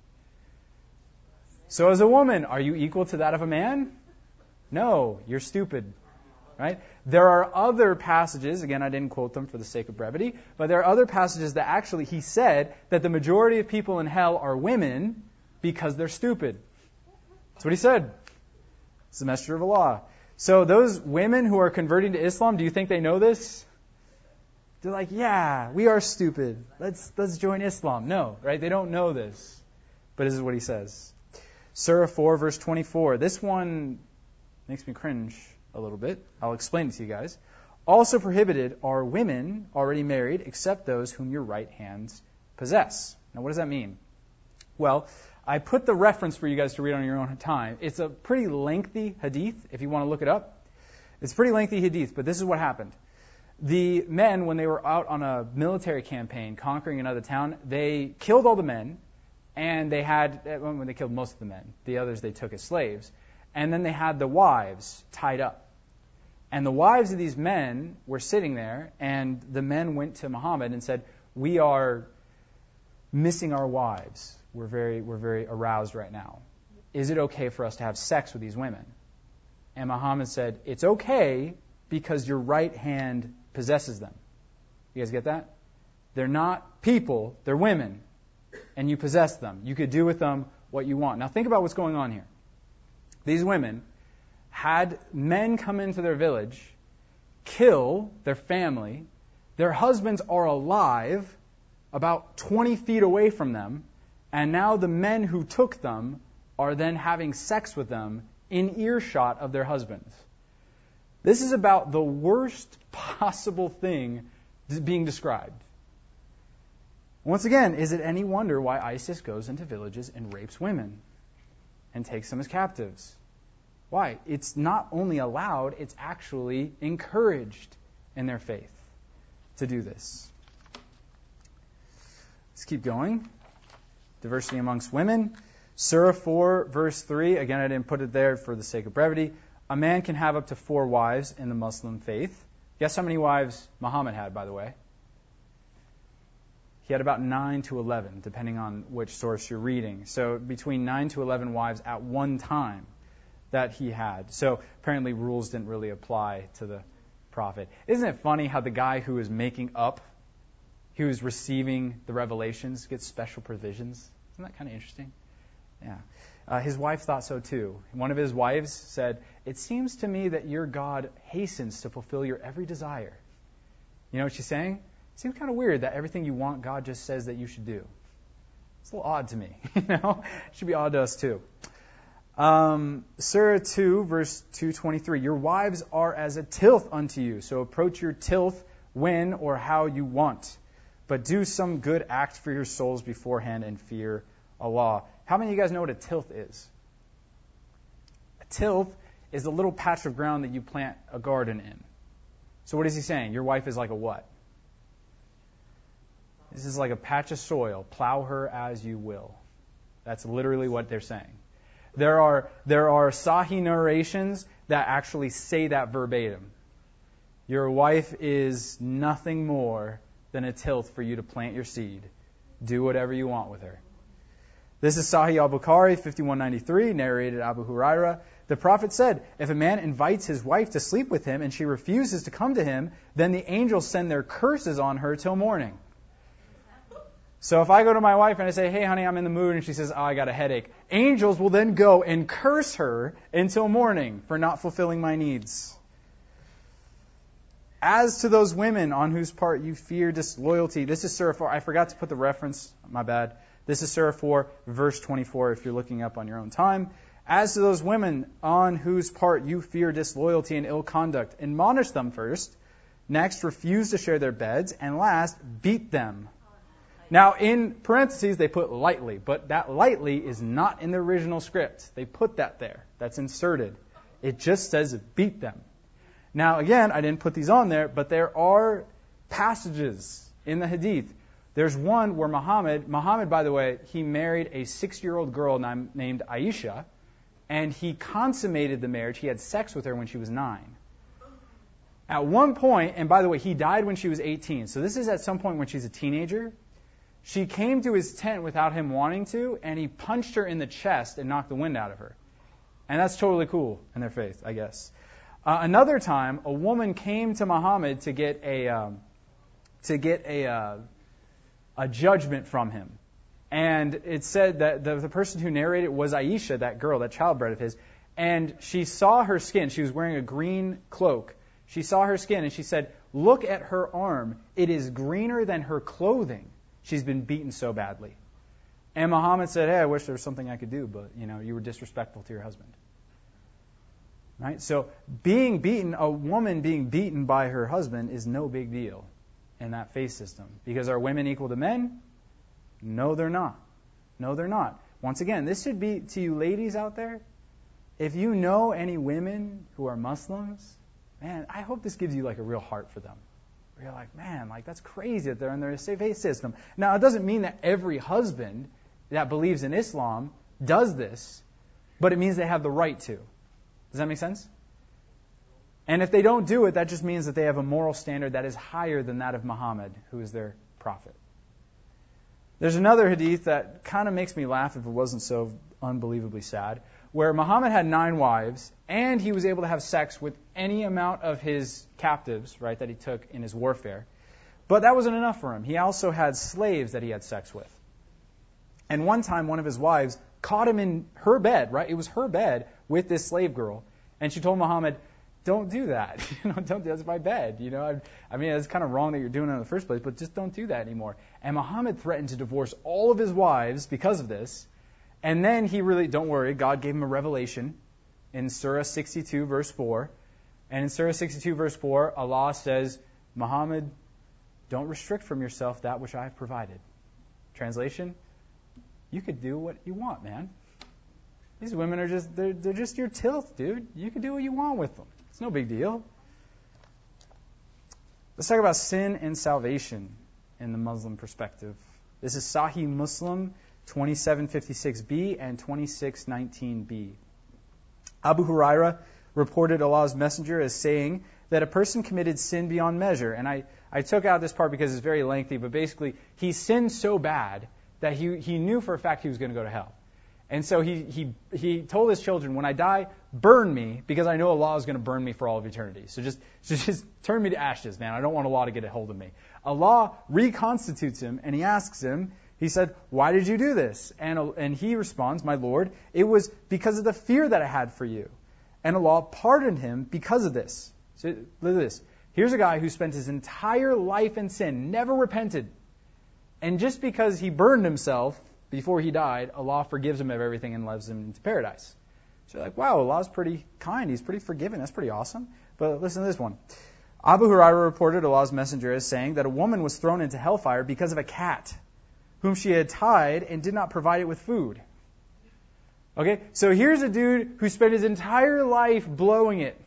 So as a woman, are you equal to that of a man? No, you're stupid. Right? There are other passages, again, I didn't quote them for the sake of brevity, but there are other passages that actually he said that the majority of people in hell are women because they're stupid. That's what he said. It's the messenger of Allah. So those women who are converting to Islam, do you think they know this? They're like, yeah, we are stupid. Let's let's join Islam. No, right? They don't know this. But this is what he says. Surah four, verse twenty-four. This one makes me cringe a little bit. I'll explain it to you guys. Also prohibited are women already married, except those whom your right hands possess. Now, what does that mean? Well, I put the reference for you guys to read on your own time. It's a pretty lengthy hadith, if you want to look it up. It's a pretty lengthy hadith, but this is what happened. the men, when they were out on a military campaign conquering another town, they killed all the men, and they had, when they killed most of the men, the others they took as slaves, and then they had the wives tied up. And the wives of these men were sitting there, and the men went to Muhammad and said, we are missing our wives. We're very, we're very aroused right now. Is it okay for us to have sex with these women? And Muhammad said, it's okay because your right hand possesses them. You guys get that? They're not people, they're women. And you possess them. You could do with them what you want. Now think about what's going on here. These women had men come into their village, kill their family. Their husbands are alive about twenty feet away from them. And now the men who took them are then having sex with them in earshot of their husbands. This is about the worst possible thing being described. Once again, is it any wonder why ISIS goes into villages and rapes women and takes them as captives? Why? It's not only allowed, it's actually encouraged in their faith to do this. Let's keep going. Diversity amongst women. Surah four, verse three. Again, I didn't put it there for the sake of brevity. A man can have up to four wives in the Muslim faith. Guess how many wives Muhammad had, by the way? He had about nine to eleven, depending on which source you're reading. So between nine to eleven wives at one time that he had. So apparently rules didn't really apply to the prophet. Isn't it funny how the guy who is making up, who is receiving the revelations, gets special provisions? Isn't that kind of interesting? Yeah. Uh, his wife thought so too. One of his wives said, it seems to me that your God hastens to fulfill your every desire. You know what she's saying? It seems kind of weird that everything you want, God just says that you should do. It's a little odd to me. You know, it should be odd to us too. Um, Surah two, verse two twenty-three. Your wives are as a tilth unto you, so approach your tilth when or how you want. But do some good act for your souls beforehand and fear Allah. How many of you guys know what a tilth is? A tilth is a little patch of ground that you plant a garden in. So what is he saying? Your wife is like a what? This is like a patch of soil. Plow her as you will. That's literally what they're saying. There are there are Sahih narrations that actually say that verbatim. Your wife is nothing more than a tilth for you to plant your seed. Do whatever you want with her. This is Sahih al-Bukhari, fifty-one ninety-three, narrated Abu Huraira. The Prophet said, if a man invites his wife to sleep with him and she refuses to come to him, then the angels send their curses on her till morning. So if I go to my wife and I say, hey, honey, I'm in the mood, and she says, oh, I got a headache, angels will then go and curse her until morning for not fulfilling my needs. As to those women on whose part you fear disloyalty, this is Surah four. I forgot to put the reference. My bad. This is Surah four, verse twenty-four, if you're looking up on your own time. As to those women on whose part you fear disloyalty and ill conduct, admonish them first. Next, refuse to share their beds. And last, beat them. Now, in parentheses, they put lightly, but that lightly is not in the original script. They put that there. That's inserted. It just says beat them. Now, again, I didn't put these on there, but there are passages in the hadith. There's one where Muhammad, Muhammad, by the way, he married a six-year-old girl named Aisha, and he consummated the marriage. He had sex with her when she was nine. At one point, and by the way, he died when she was eighteen, so this is at some point when she's a teenager. She came to his tent without him wanting to, and he punched her in the chest and knocked the wind out of her. And that's totally cool in their faith, I guess. Uh, another time, a woman came to Muhammad to get a um, to get a uh, a judgment from him, and it said that the, the person who narrated it was Aisha, that girl, that childbred of his, and she saw her skin. She was wearing a green cloak. She saw her skin, and she said, "Look at her arm. It is greener than her clothing. She's been beaten so badly." And Muhammad said, "Hey, I wish there was something I could do, but you know, you were disrespectful to your husband." Right? So being beaten, a woman being beaten by her husband is no big deal in that faith system. Because are women equal to men? No, they're not. No, they're not. Once again, this should be to you ladies out there. If you know any women who are Muslims, man, I hope this gives you like a real heart for them. You're like, man, like that's crazy that they're in their faith system. Now, it doesn't mean that every husband that believes in Islam does this, but it means they have the right to. Does that make sense? And if they don't do it, that just means that they have a moral standard that is higher than that of Muhammad, who is their prophet. There's another hadith that kind of makes me laugh if it wasn't so unbelievably sad, where Muhammad had nine wives, and he was able to have sex with any amount of his captives, right, that he took in his warfare. But that wasn't enough for him. He also had slaves that he had sex with. And one time, one of his wives caught him in her bed, right? It was her bed with this slave girl. And she told Muhammad, don't do that. You know, don't, that's my bed. You know, I, I mean, it's kind of wrong that you're doing it in the first place, but just don't do that anymore. And Muhammad threatened to divorce all of his wives because of this. And then he really, don't worry, God gave him a revelation in Surah sixty-two, verse four. And in Surah sixty-two, verse four, Allah says, Muhammad, don't restrict from yourself that which I have provided. Translation, you could do what you want, man. These women are just, they're, they're just your tilth, dude. You can do what you want with them. It's no big deal. Let's talk about sin and salvation in the Muslim perspective. This is Sahih Muslim twenty-seven fifty-six b and twenty-six nineteen b. Abu Huraira reported Allah's messenger as saying that a person committed sin beyond measure. And I, I took out this part because it's very lengthy, but basically he sinned so bad that he, he knew for a fact he was going to go to hell. And so he, he, he told his children, when I die, burn me, because I know Allah is going to burn me for all of eternity. So just, so just turn me to ashes, man. I don't want Allah to get a hold of me. Allah reconstitutes him, and he asks him, he said, why did you do this? And, and he responds, my Lord, it was because of the fear that I had for you. And Allah pardoned him because of this. So look at this. Here's a guy who spent his entire life in sin, never repented. And just because he burned himself before he died, Allah forgives him of everything and loves him into paradise. So you're like, wow, Allah's pretty kind. He's pretty forgiving. That's pretty awesome. But listen to this one. Abu Huraira reported Allah's messenger as saying that a woman was thrown into hellfire because of a cat whom she had tied and did not provide it with food. Okay, so here's a dude who spent his entire life blowing it.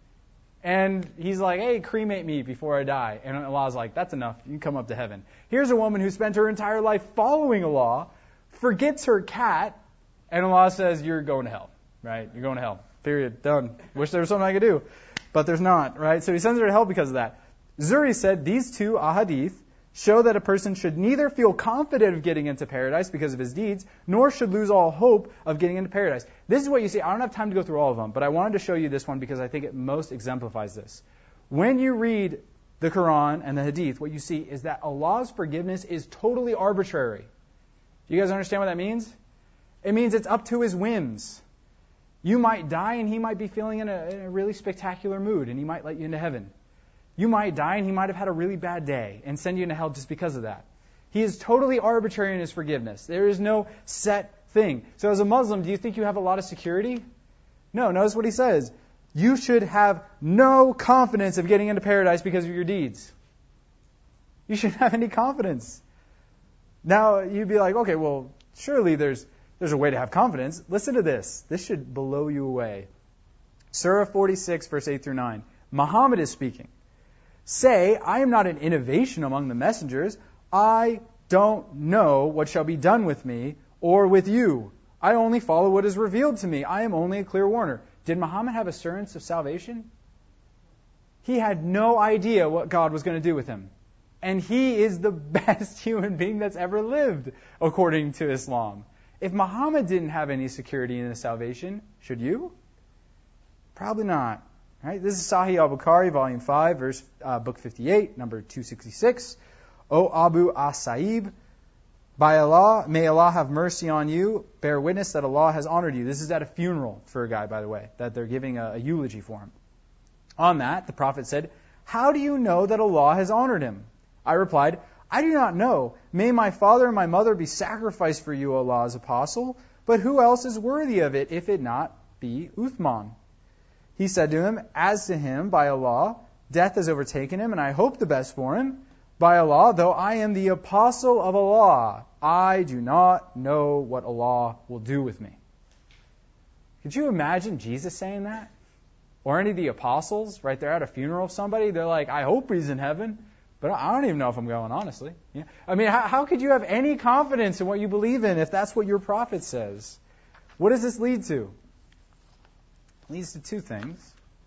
And he's like, hey, cremate me before I die. And Allah's like, that's enough. You can come up to heaven. Here's a woman who spent her entire life following Allah, forgets her cat, and Allah says, you're going to hell. Right? You're going to hell. Period. Done. Wish there was something I could do. But there's not. Right? So he sends her to hell because of that. Zuri said, these two ahadith show that a person should neither feel confident of getting into paradise because of his deeds, nor should lose all hope of getting into paradise. This is what you see. I don't have time to go through all of them, but I wanted to show you this one because I think it most exemplifies this. When you read the Quran and the Hadith, what you see is that Allah's forgiveness is totally arbitrary. Do you guys understand what that means? It means it's up to His whims. You might die and He might be feeling in a, in a really spectacular mood and He might let you into heaven. You might die and He might have had a really bad day and send you into hell just because of that. He is totally arbitrary in His forgiveness. There is no set thing. So as a Muslim, do you think you have a lot of security? No, notice what he says. You should have no confidence of getting into paradise because of your deeds. You shouldn't have any confidence. Now, you'd be like, okay, well, surely there's there's a way to have confidence. Listen to this. This should blow you away. Surah forty-six, verse eight through nine. Muhammad is speaking. Say, I am not an innovation among the messengers. I don't know what shall be done with me or with you. I only follow what is revealed to me. I am only a clear warner. Did Muhammad have assurance of salvation? He had no idea what God was going to do with him. And he is the best human being that's ever lived, according to Islam. If Muhammad didn't have any security in his salvation, should you? Probably not. Right? This is Sahih al-Bukhari, volume five, verse uh, book fifty-eight, number two sixty-six. O Abu As-Sa'ib, by Allah, may Allah have mercy on you. Bear witness that Allah has honored you. This is at a funeral for a guy, by the way, that they're giving a, a eulogy for him. On that, the Prophet said, how do you know that Allah has honored him? I replied, I do not know. May my father and my mother be sacrificed for you, Allah's apostle. But who else is worthy of it if it not be Uthman? He said to him, as to him, by Allah, death has overtaken him, and I hope the best for him. By Allah, though I am the apostle of Allah, I do not know what Allah will do with me. Could you imagine Jesus saying that? Or any of the apostles, right there at a funeral of somebody, they're like, I hope he's in heaven. But I don't even know if I'm going, honestly. Yeah. I mean, how, how could you have any confidence in what you believe in if that's what your prophet says? What does this lead to? It leads to two things.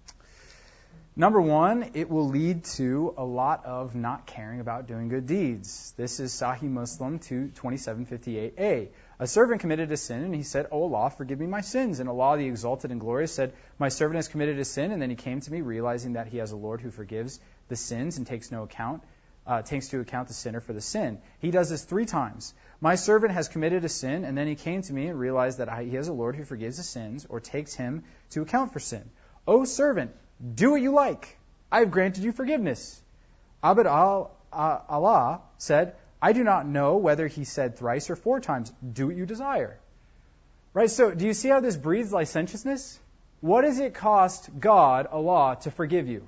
Number one, it will lead to a lot of not caring about doing good deeds. This is Sahih Muslim two twenty-seven fifty-eight a. A servant committed a sin, and he said, "O Allah, forgive me my sins." And Allah, the exalted and glorious, said, "My servant has committed a sin." And then he came to me, realizing that he has a Lord who forgives the sins and takes no account, uh, takes to account the sinner for the sin. He does this three times. My servant has committed a sin, and then he came to me and realized that I, he has a Lord who forgives the sins or takes him to account for sin. O servant, do what you like. I have granted you forgiveness. Abd al-Allah said, I do not know whether he said thrice or four times, do what you desire. Right, so do you see how this breeds licentiousness? What does it cost God, Allah, to forgive you?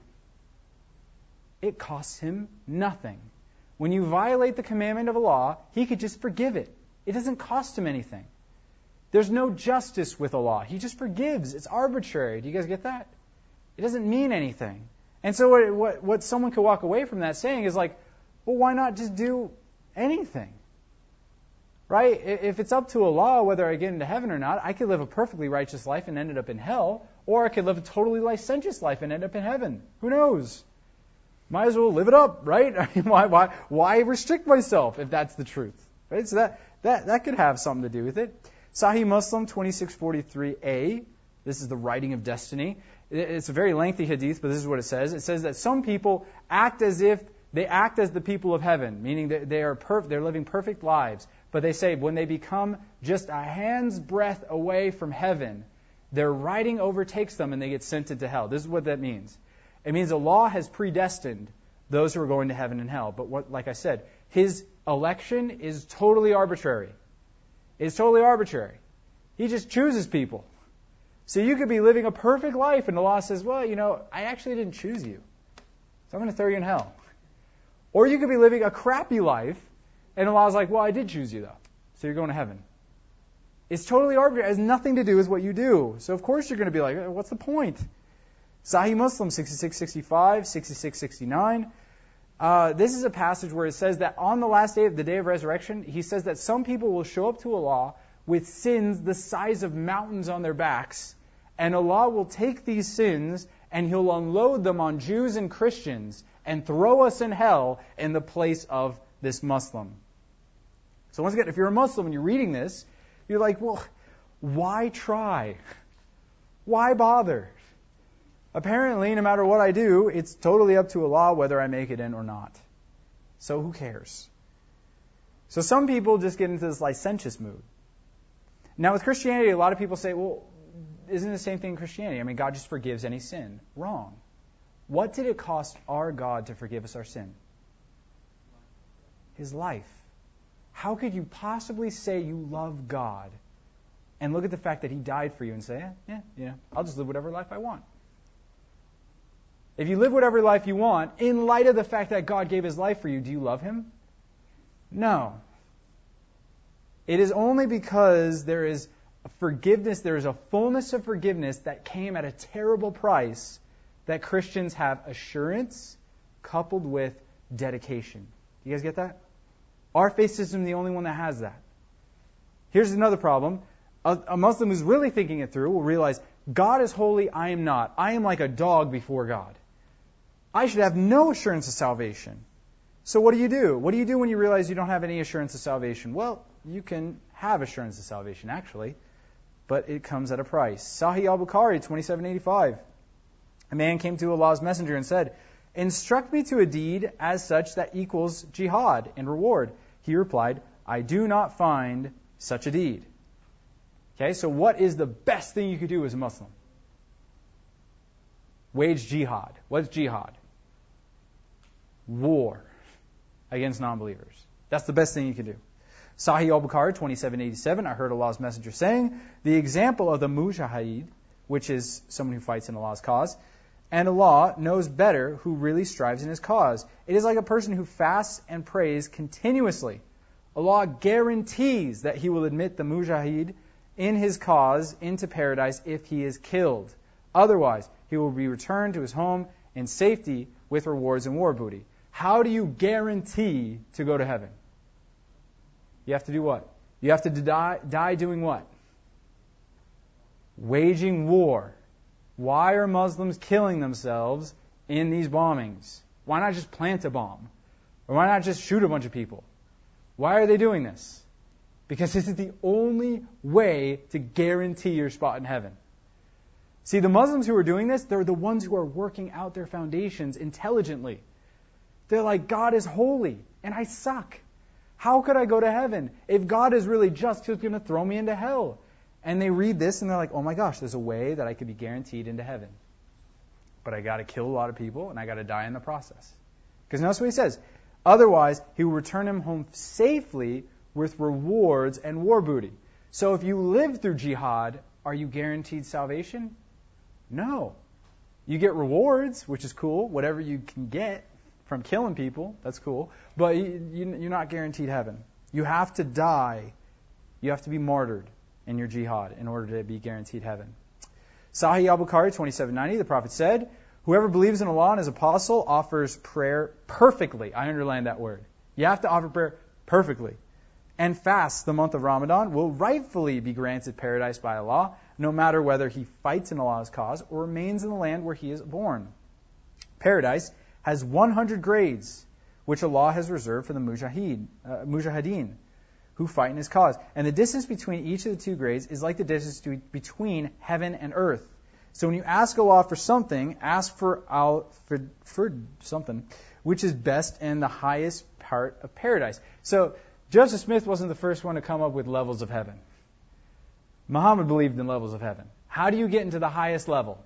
It costs him nothing. When you violate the commandment of Allah, he could just forgive it. It doesn't cost him anything. There's no justice with Allah. He just forgives. It's arbitrary. Do you guys get that? It doesn't mean anything. And so what, what, what someone could walk away from that saying is like, well, why not just do anything? Right? If it's up to Allah whether I get into heaven or not, I could live a perfectly righteous life and end up in hell, or I could live a totally licentious life and end up in heaven. Who knows? Might as well live it up, right? I mean, why, why, why restrict myself if that's the truth? Right? So that, that, that could have something to do with it. Sahih Muslim twenty-six forty-three a. This is the writing of destiny. It's a very lengthy hadith, but this is what it says. It says that some people act as if they act as the people of heaven, meaning that they are perf- they're living perfect lives. But they say when they become just a hand's breadth away from heaven, their writing overtakes them and they get sent into hell. This is what that means. It means Allah has predestined those who are going to heaven and hell. But what, like I said, His election is totally arbitrary. It's totally arbitrary. He just chooses people. So you could be living a perfect life and Allah says, well, you know, I actually didn't choose you, so I'm going to throw you in hell. Or you could be living a crappy life and Allah's like, well, I did choose you though, so you're going to heaven. It's totally arbitrary. It has nothing to do with what you do. So of course you're going to be like, what's the point? Sahih Muslim sixty-six sixty-five, sixty-six sixty-nine. Uh, this is a passage where it says that on the last day of the day of resurrection, he says that some people will show up to Allah with sins the size of mountains on their backs, and Allah will take these sins and He'll unload them on Jews and Christians and throw us in hell in the place of this Muslim. So once again, if you're a Muslim and you're reading this, you're like, well, why try? Why bother? Apparently, no matter what I do, it's totally up to Allah whether I make it in or not. So who cares? So some people just get into this licentious mood. Now with Christianity, a lot of people say, well, isn't it the same thing in Christianity? I mean, God just forgives any sin. Wrong. What did it cost our God to forgive us our sin? His life. How could you possibly say you love God and look at the fact that He died for you and say, yeah, yeah, yeah, I'll just live whatever life I want? If you live whatever life you want, in light of the fact that God gave His life for you, do you love Him? No. It is only because there is a forgiveness, there is a fullness of forgiveness that came at a terrible price that Christians have assurance coupled with dedication. You guys get that? Our faith system is the only one that has that. Here's another problem. A, a Muslim who's really thinking it through will realize, God is holy, I am not. I am like a dog before God. I should have no assurance of salvation. So what do you do? What do you do when you realize you don't have any assurance of salvation? Well, you can have assurance of salvation, actually, but it comes at a price. Sahih al-Bukhari, twenty-seven eighty-five. A man came to Allah's messenger and said, instruct me to a deed as such that equals jihad in reward. He replied, I do not find such a deed. Okay, so what is the best thing you could do as a Muslim? Wage jihad. What's jihad? War against non-believers. That's the best thing you can do. Sahih al-Bukhari, twenty-seven eighty-seven, I heard Allah's messenger saying, the example of the mujahid, which is someone who fights in Allah's cause, and Allah knows better who really strives in His cause. It is like a person who fasts and prays continuously. Allah guarantees that He will admit the mujahid in his cause into paradise if he is killed. Otherwise, he will be returned to his home in safety with rewards and war booty. How do you guarantee to go to heaven? You have to do what? You have to die, die doing what? Waging war. Why are Muslims killing themselves in these bombings? Why not just plant a bomb? Or why not just shoot a bunch of people? Why are they doing this? Because this is the only way to guarantee your spot in heaven. See, the Muslims who are doing this, they're the ones who are working out their foundations intelligently. They're like, God is holy, and I suck. How could I go to heaven? If God is really just, He's going to throw me into hell. And they read this, and they're like, oh my gosh, there's a way that I could be guaranteed into heaven. But I got to kill a lot of people, and I got to die in the process. Because notice what he says. Otherwise, He will return him home safely with rewards and war booty. So if you live through jihad, are you guaranteed salvation? No. You get rewards, which is cool, whatever you can get from killing people, that's cool. But you, you, you're not guaranteed heaven. You have to die. You have to be martyred in your jihad in order to be guaranteed heaven. Sahih al-Bukhari twenty-seven ninety, the Prophet said, whoever believes in Allah and His apostle offers prayer perfectly. I underline that word. You have to offer prayer perfectly. And fasts the month of Ramadan will rightfully be granted paradise by Allah, no matter whether he fights in Allah's cause or remains in the land where he is born. Paradise has one hundred grades, which Allah has reserved for the mujahid, uh, mujahideen, who fight in His cause. And the distance between each of the two grades is like the distance to, between heaven and earth. So when you ask Allah for something, ask for, al, for, for something which is best and the highest part of paradise. So Joseph Smith wasn't the first one to come up with levels of heaven. Muhammad believed in levels of heaven. How do you get into the highest level?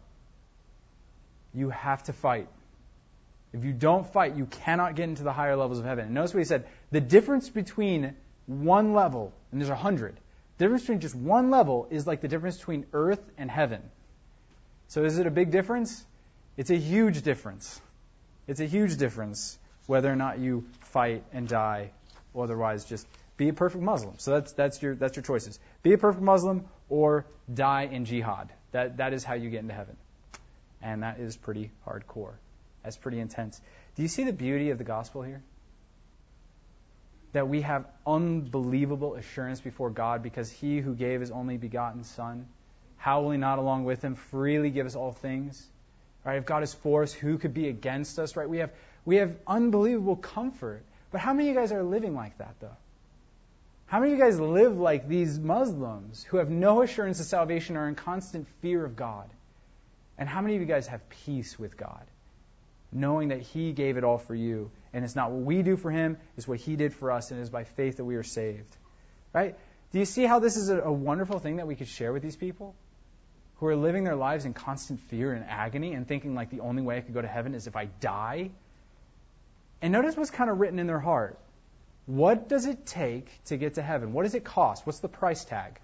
You have to fight. If you don't fight, you cannot get into the higher levels of heaven. And notice what he said. The difference between one level, and there's a hundred, the difference between just one level is like the difference between earth and heaven. So is it a big difference? It's a huge difference. It's a huge difference whether or not you fight and die, or otherwise just be a perfect Muslim. So that's that's your that's your choices. Be a perfect Muslim or die in jihad. That that is how you get into heaven. And that is pretty hardcore. That's pretty intense. Do you see the beauty of the gospel here? That we have unbelievable assurance before God because He who gave His only begotten Son, how will He not along with Him freely give us all things? Right? If God is for us, who could be against us? Right? We have we have unbelievable comfort. But how many of you guys are living like that, though? How many of you guys live like these Muslims who have no assurance of salvation, are in constant fear of God? And how many of you guys have peace with God, knowing that He gave it all for you, and it's not what we do for Him, it's what He did for us, and it is by faith that we are saved? Right? Do you see how this is a, a wonderful thing that we could share with these people who are living their lives in constant fear and agony and thinking like the only way I could go to heaven is if I die? And notice what's kind of written in their heart. What does it take to get to heaven? What does it cost? What's the price tag?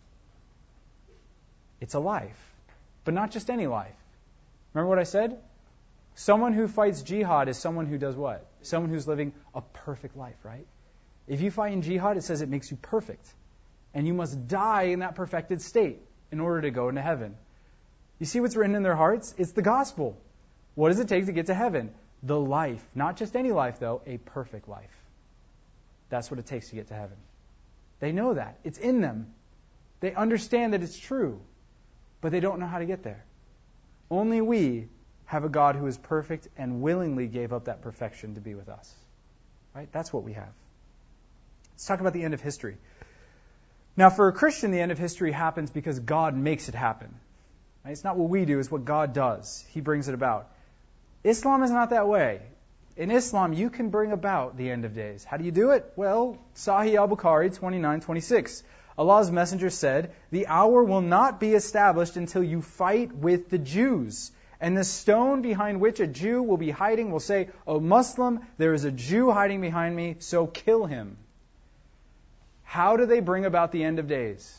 It's a life. But not just any life. Remember what I said? Someone who fights jihad is someone who does what? Someone who's living a perfect life, right? If you fight in jihad, it says it makes you perfect. And you must die in that perfected state in order to go into heaven. You see what's written in their hearts? It's the gospel. What does it take to get to heaven? The life. Not just any life, though. A perfect life. That's what it takes to get to heaven. They know that. It's in them. They understand that it's true. But they don't know how to get there. Only we have a God who is perfect and willingly gave up that perfection to be with us. Right? That's what we have. Let's talk about the end of history. Now, for a Christian, the end of history happens because God makes it happen. Right? It's not what we do, it's what God does. He brings it about. Islam is not that way. In Islam, you can bring about the end of days. How do you do it? Well, Sahih al-Bukhari twenty-nine twenty-six. Allah's messenger said, "The hour will not be established until you fight with the Jews. And the stone behind which a Jew will be hiding will say, 'O Muslim, there is a Jew hiding behind me, so kill him.'" How do they bring about the end of days?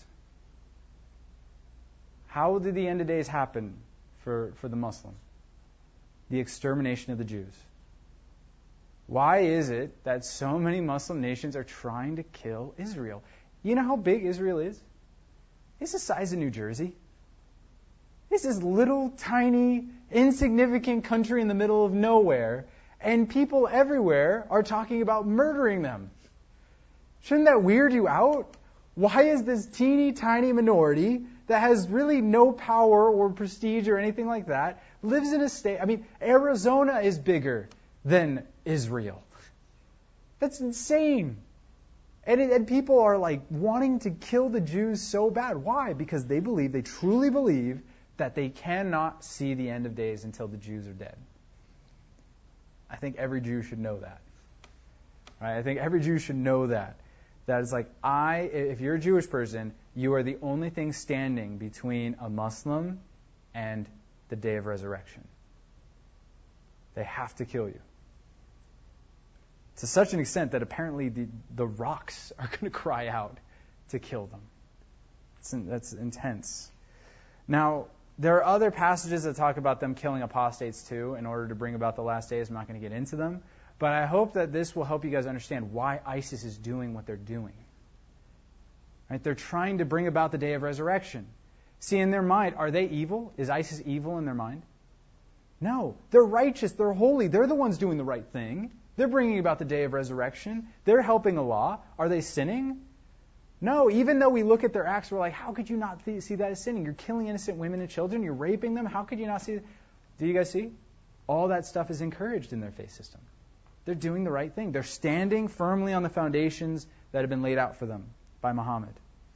How did the end of days happen for, for the Muslim? The extermination of the Jews. Why is it that so many Muslim nations are trying to kill Israel? You know how big Israel is? It's the size of New Jersey. It's this little, tiny, insignificant country in the middle of nowhere, And people everywhere are talking about murdering them. Shouldn't that weird you out? Why is this teeny tiny minority that has really no power or prestige or anything like that, lives in a state, I mean, Arizona is bigger than Israel. That's insane. And, it, and people are like wanting to kill the Jews so bad. Why? Because they believe, they truly believe that they cannot see the end of days until the Jews are dead. I think every Jew should know that. Right? I think every Jew should know that. That is like, I, if you're a Jewish person, you are the only thing standing between a Muslim and the day of resurrection. They have to kill you. To such an extent that apparently the, the rocks are going to cry out to kill them. It's, that's intense. Now, there are other passages that talk about them killing apostates too in order to bring about the last days. I'm not going to get into them. But I hope that this will help you guys understand why ISIS is doing what they're doing. Right? They're trying to bring about the day of resurrection. See, in their mind, are they evil? Is ISIS evil in their mind? No. They're righteous. They're holy. They're the ones doing the right thing. They're bringing about the day of resurrection. They're helping Allah. Are they sinning? No. Even though we look at their acts, we're like, how could you not see that as sinning? You're killing innocent women and children. You're raping them. How could you not see that? Do you guys see? All that stuff is encouraged in their faith system. They're doing the right thing. They're standing firmly on the foundations that have been laid out for them by Muhammad.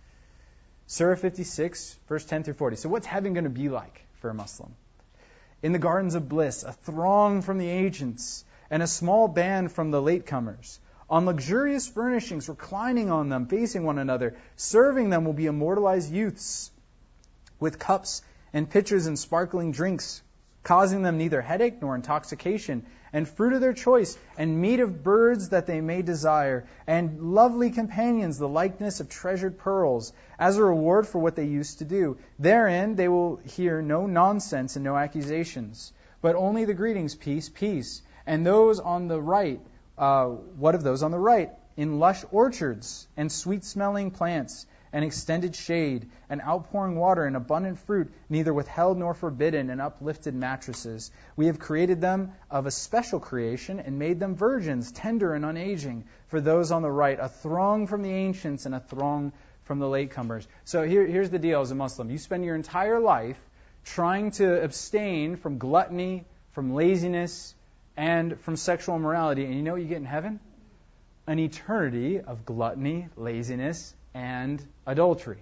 Surah fifty-six, verse ten through forty. So what's heaven going to be like for a Muslim? In the gardens of bliss, a throng from the ancients and a small band from the latecomers. On luxurious furnishings, reclining on them, facing one another, serving them will be immortalized youths with cups and pitchers and sparkling drinks, causing them neither headache nor intoxication, and fruit of their choice, and meat of birds that they may desire, and lovely companions, the likeness of treasured pearls, as a reward for what they used to do. Therein they will hear no nonsense and no accusations, but only the greetings, peace, peace. And those on the right, uh, what of those on the right? In lush orchards and sweet-smelling plants, and extended shade, and outpouring water and abundant fruit, neither withheld nor forbidden, and uplifted mattresses. We have created them of a special creation and made them virgins, tender and unaging. For those on the right, a throng from the ancients and a throng from the latecomers. So here, here's the deal as a Muslim. You spend your entire life trying to abstain from gluttony, from laziness, and from sexual immorality. And you know what you get in heaven? An eternity of gluttony, laziness, and adultery.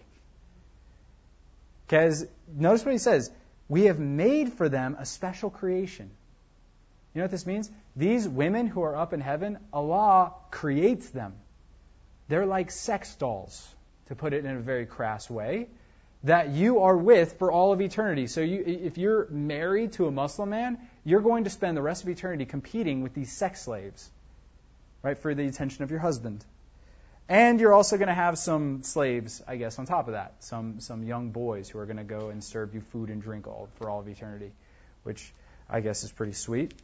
Because notice what he says. We have made for them a special creation. You know what this means? These women who are up in heaven, Allah creates them. They're like sex dolls, to put it in a very crass way, that you are with for all of eternity. So you, if you're married to a Muslim man, you're going to spend the rest of eternity competing with these sex slaves, right, for the attention of your husband. And you're also going to have some slaves, I guess, on top of that. Some some young boys who are going to go and serve you food and drink all for all of eternity, which I guess is pretty sweet.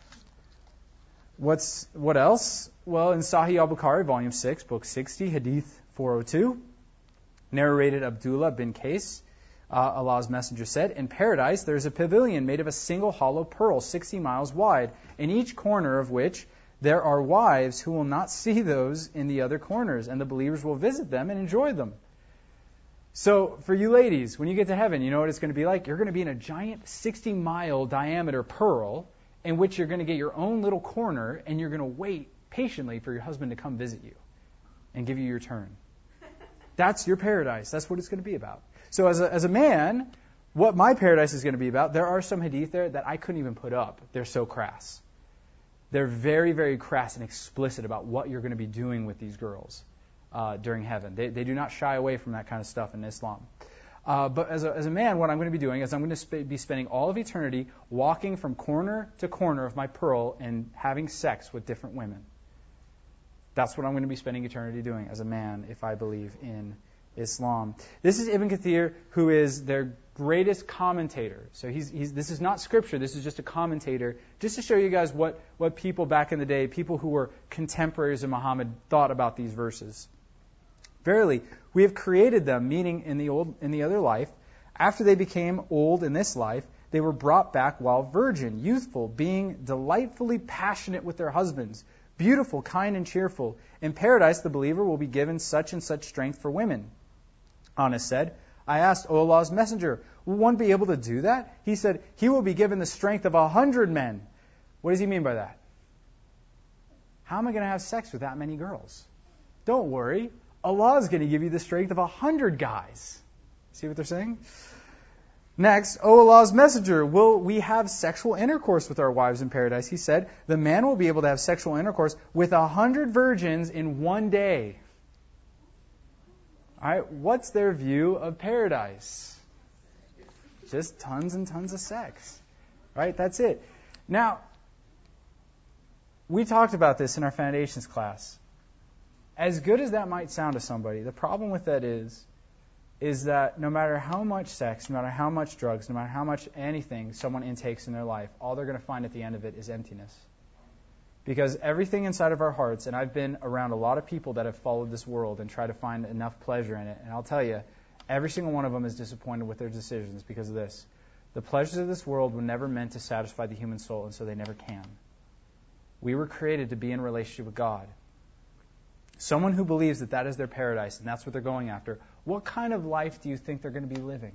What's what else? Well, in Sahih al-Bukhari, volume six, book sixty, hadith four oh two, narrated Abdullah bin Qais, uh, Allah's messenger said, in paradise there is a pavilion made of a single hollow pearl, sixty miles wide, in each corner of which there are wives who will not see those in the other corners, and the believers will visit them and enjoy them. So, for you ladies, when you get to heaven, you know what it's going to be like? You're going to be in a giant sixty-mile diameter pearl in which you're going to get your own little corner, and you're going to wait patiently for your husband to come visit you and give you your turn. That's your paradise. That's what it's going to be about. So, as a, as a man, what my paradise is going to be about, there are some hadith there that I couldn't even put up. They're so crass. They're very, very crass and explicit about what you're going to be doing with these girls uh, during heaven. They, they do not shy away from that kind of stuff in Islam. Uh, but as a, as a man, what I'm going to be doing is I'm going to sp- be spending all of eternity walking from corner to corner of my pearl and having sex with different women. That's what I'm going to be spending eternity doing as a man if I believe in Islam. This is Ibn Kathir, who is their greatest commentator. So he's, he's, this is not scripture, this is just a commentator, just to show you guys what, what people back in the day, people who were contemporaries of Muhammad, thought about these verses. Verily, we have created them, meaning in the old, in the other life, after they became old in this life, They were brought back while virgin, youthful, being delightfully passionate with their husbands, beautiful, kind, and cheerful. In paradise, the believer will be given such and such strength for women. Anas said, I asked, O Allah's messenger, will one be able to do that? He said, he will be given the strength of a hundred men. What does he mean by that? How am I going to have sex with that many girls? Don't worry. Allah is going to give you the strength of a hundred guys. See what they're saying? Next, O Allah's messenger, will we have sexual intercourse with our wives in paradise? He said, the man will be able to have sexual intercourse with a hundred virgins in one day. All right, what's their view of paradise? Just tons and tons of sex. Right, that's it. Now, we talked about this in our foundations class. As good as that might sound to somebody, the problem with that is, is that no matter how much sex, no matter how much drugs, no matter how much anything someone intakes in their life, all they're going to find at the end of it is emptiness. Because everything inside of our hearts, and I've been around a lot of people that have followed this world and try to find enough pleasure in it, and I'll tell you, every single one of them is disappointed with their decisions because of this. The pleasures of this world were never meant to satisfy the human soul, and so they never can. We were created to be in relationship with God. Someone who believes that that is their paradise and that's what they're going after, what kind of life do you think they're going to be living?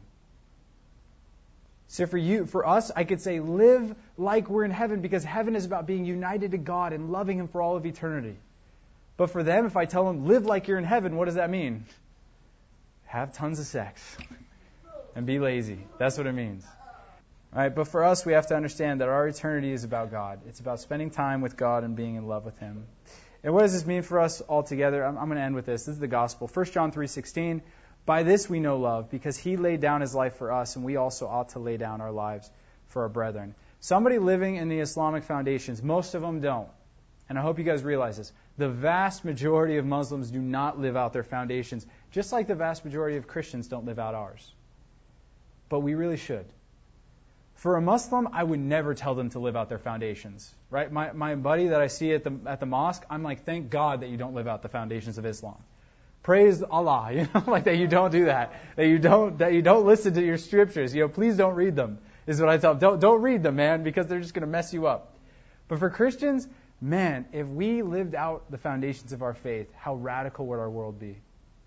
So for you, for us, I could say live like we're in heaven because heaven is about being united to God and loving Him for all of eternity. But for them, if I tell them live like you're in heaven, what does that mean? Have tons of sex and be lazy. That's what it means. All right, but for us, we have to understand that our eternity is about God. It's about spending time with God and being in love with Him. And what does this mean for us altogether? I'm, I'm going to end with this. This is the gospel. First John three sixteen. By this we know love, because He laid down His life for us, and we also ought to lay down our lives for our brethren. Somebody living in the Islamic foundations, most of them don't. And I hope you guys realize this. The vast majority of Muslims do not live out their foundations, just like the vast majority of Christians don't live out ours. But we really should. For a Muslim, I would never tell them to live out their foundations. Right? My my buddy that I see at the at the mosque, I'm like, thank God that you don't live out the foundations of Islam. Praise Allah, you know, like that you don't do that. That you don't that you don't listen to your scriptures. You know, please don't read them, is what I tell them. Don't don't read them, man, because they're just gonna mess you up. But for Christians, man, if we lived out the foundations of our faith, how radical would our world be?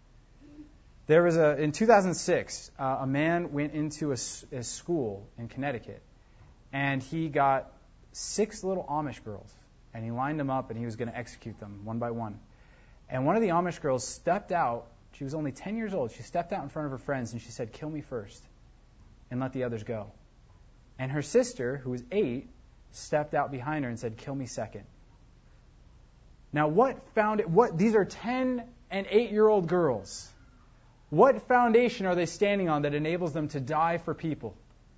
There was a, in two thousand six, uh, a man went into a, a school in Connecticut, and he got six little Amish girls, and he lined them up, and he was going to execute them one by one. And one of the Amish girls stepped out. She was only ten years old. She stepped out in front of her friends, and she said, "Kill me first, and let the others go." And her sister, who was eight, stepped out behind her and said, "Kill me second." Now, what found it? What these are ten and eight-year-old girls. What foundation are they standing on that enables them to die for people?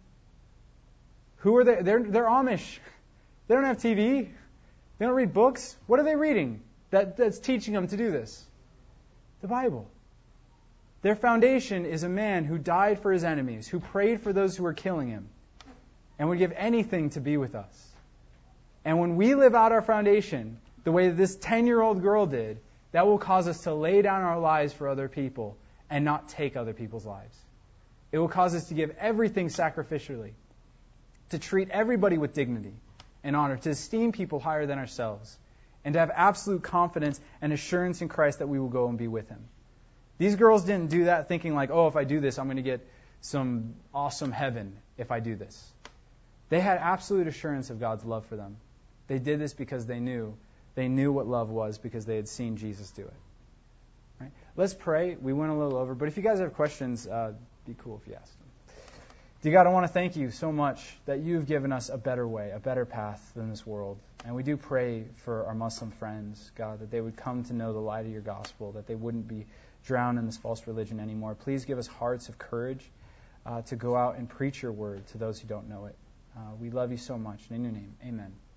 Who are they? They're, they're Amish. They don't have T V. They don't read books. What are they reading that, that's teaching them to do this? The Bible. Their foundation is a man who died for his enemies, who prayed for those who were killing him, and would give anything to be with us. And when we live out our foundation the way that this ten-year-old girl did, that will cause us to lay down our lives for other people and not take other people's lives. It will cause us to give everything sacrificially, to treat everybody with dignity and honor, to esteem people higher than ourselves, and to have absolute confidence and assurance in Christ that we will go and be with Him. These girls didn't do that thinking like, oh, if I do this, I'm going to get some awesome heaven if I do this. They had absolute assurance of God's love for them. They did this because they knew. They knew what love was because they had seen Jesus do it. Right? Let's pray. We went a little over, but if you guys have questions, uh, be cool if you ask them. Dear God, I want to thank you so much that you've given us a better way, a better path than this world. And we do pray for our Muslim friends, God, that they would come to know the light of your gospel, that they wouldn't be drowned in this false religion anymore. Please give us hearts of courage uh, to go out and preach your word to those who don't know it. Uh, we love you so much. In your name, amen.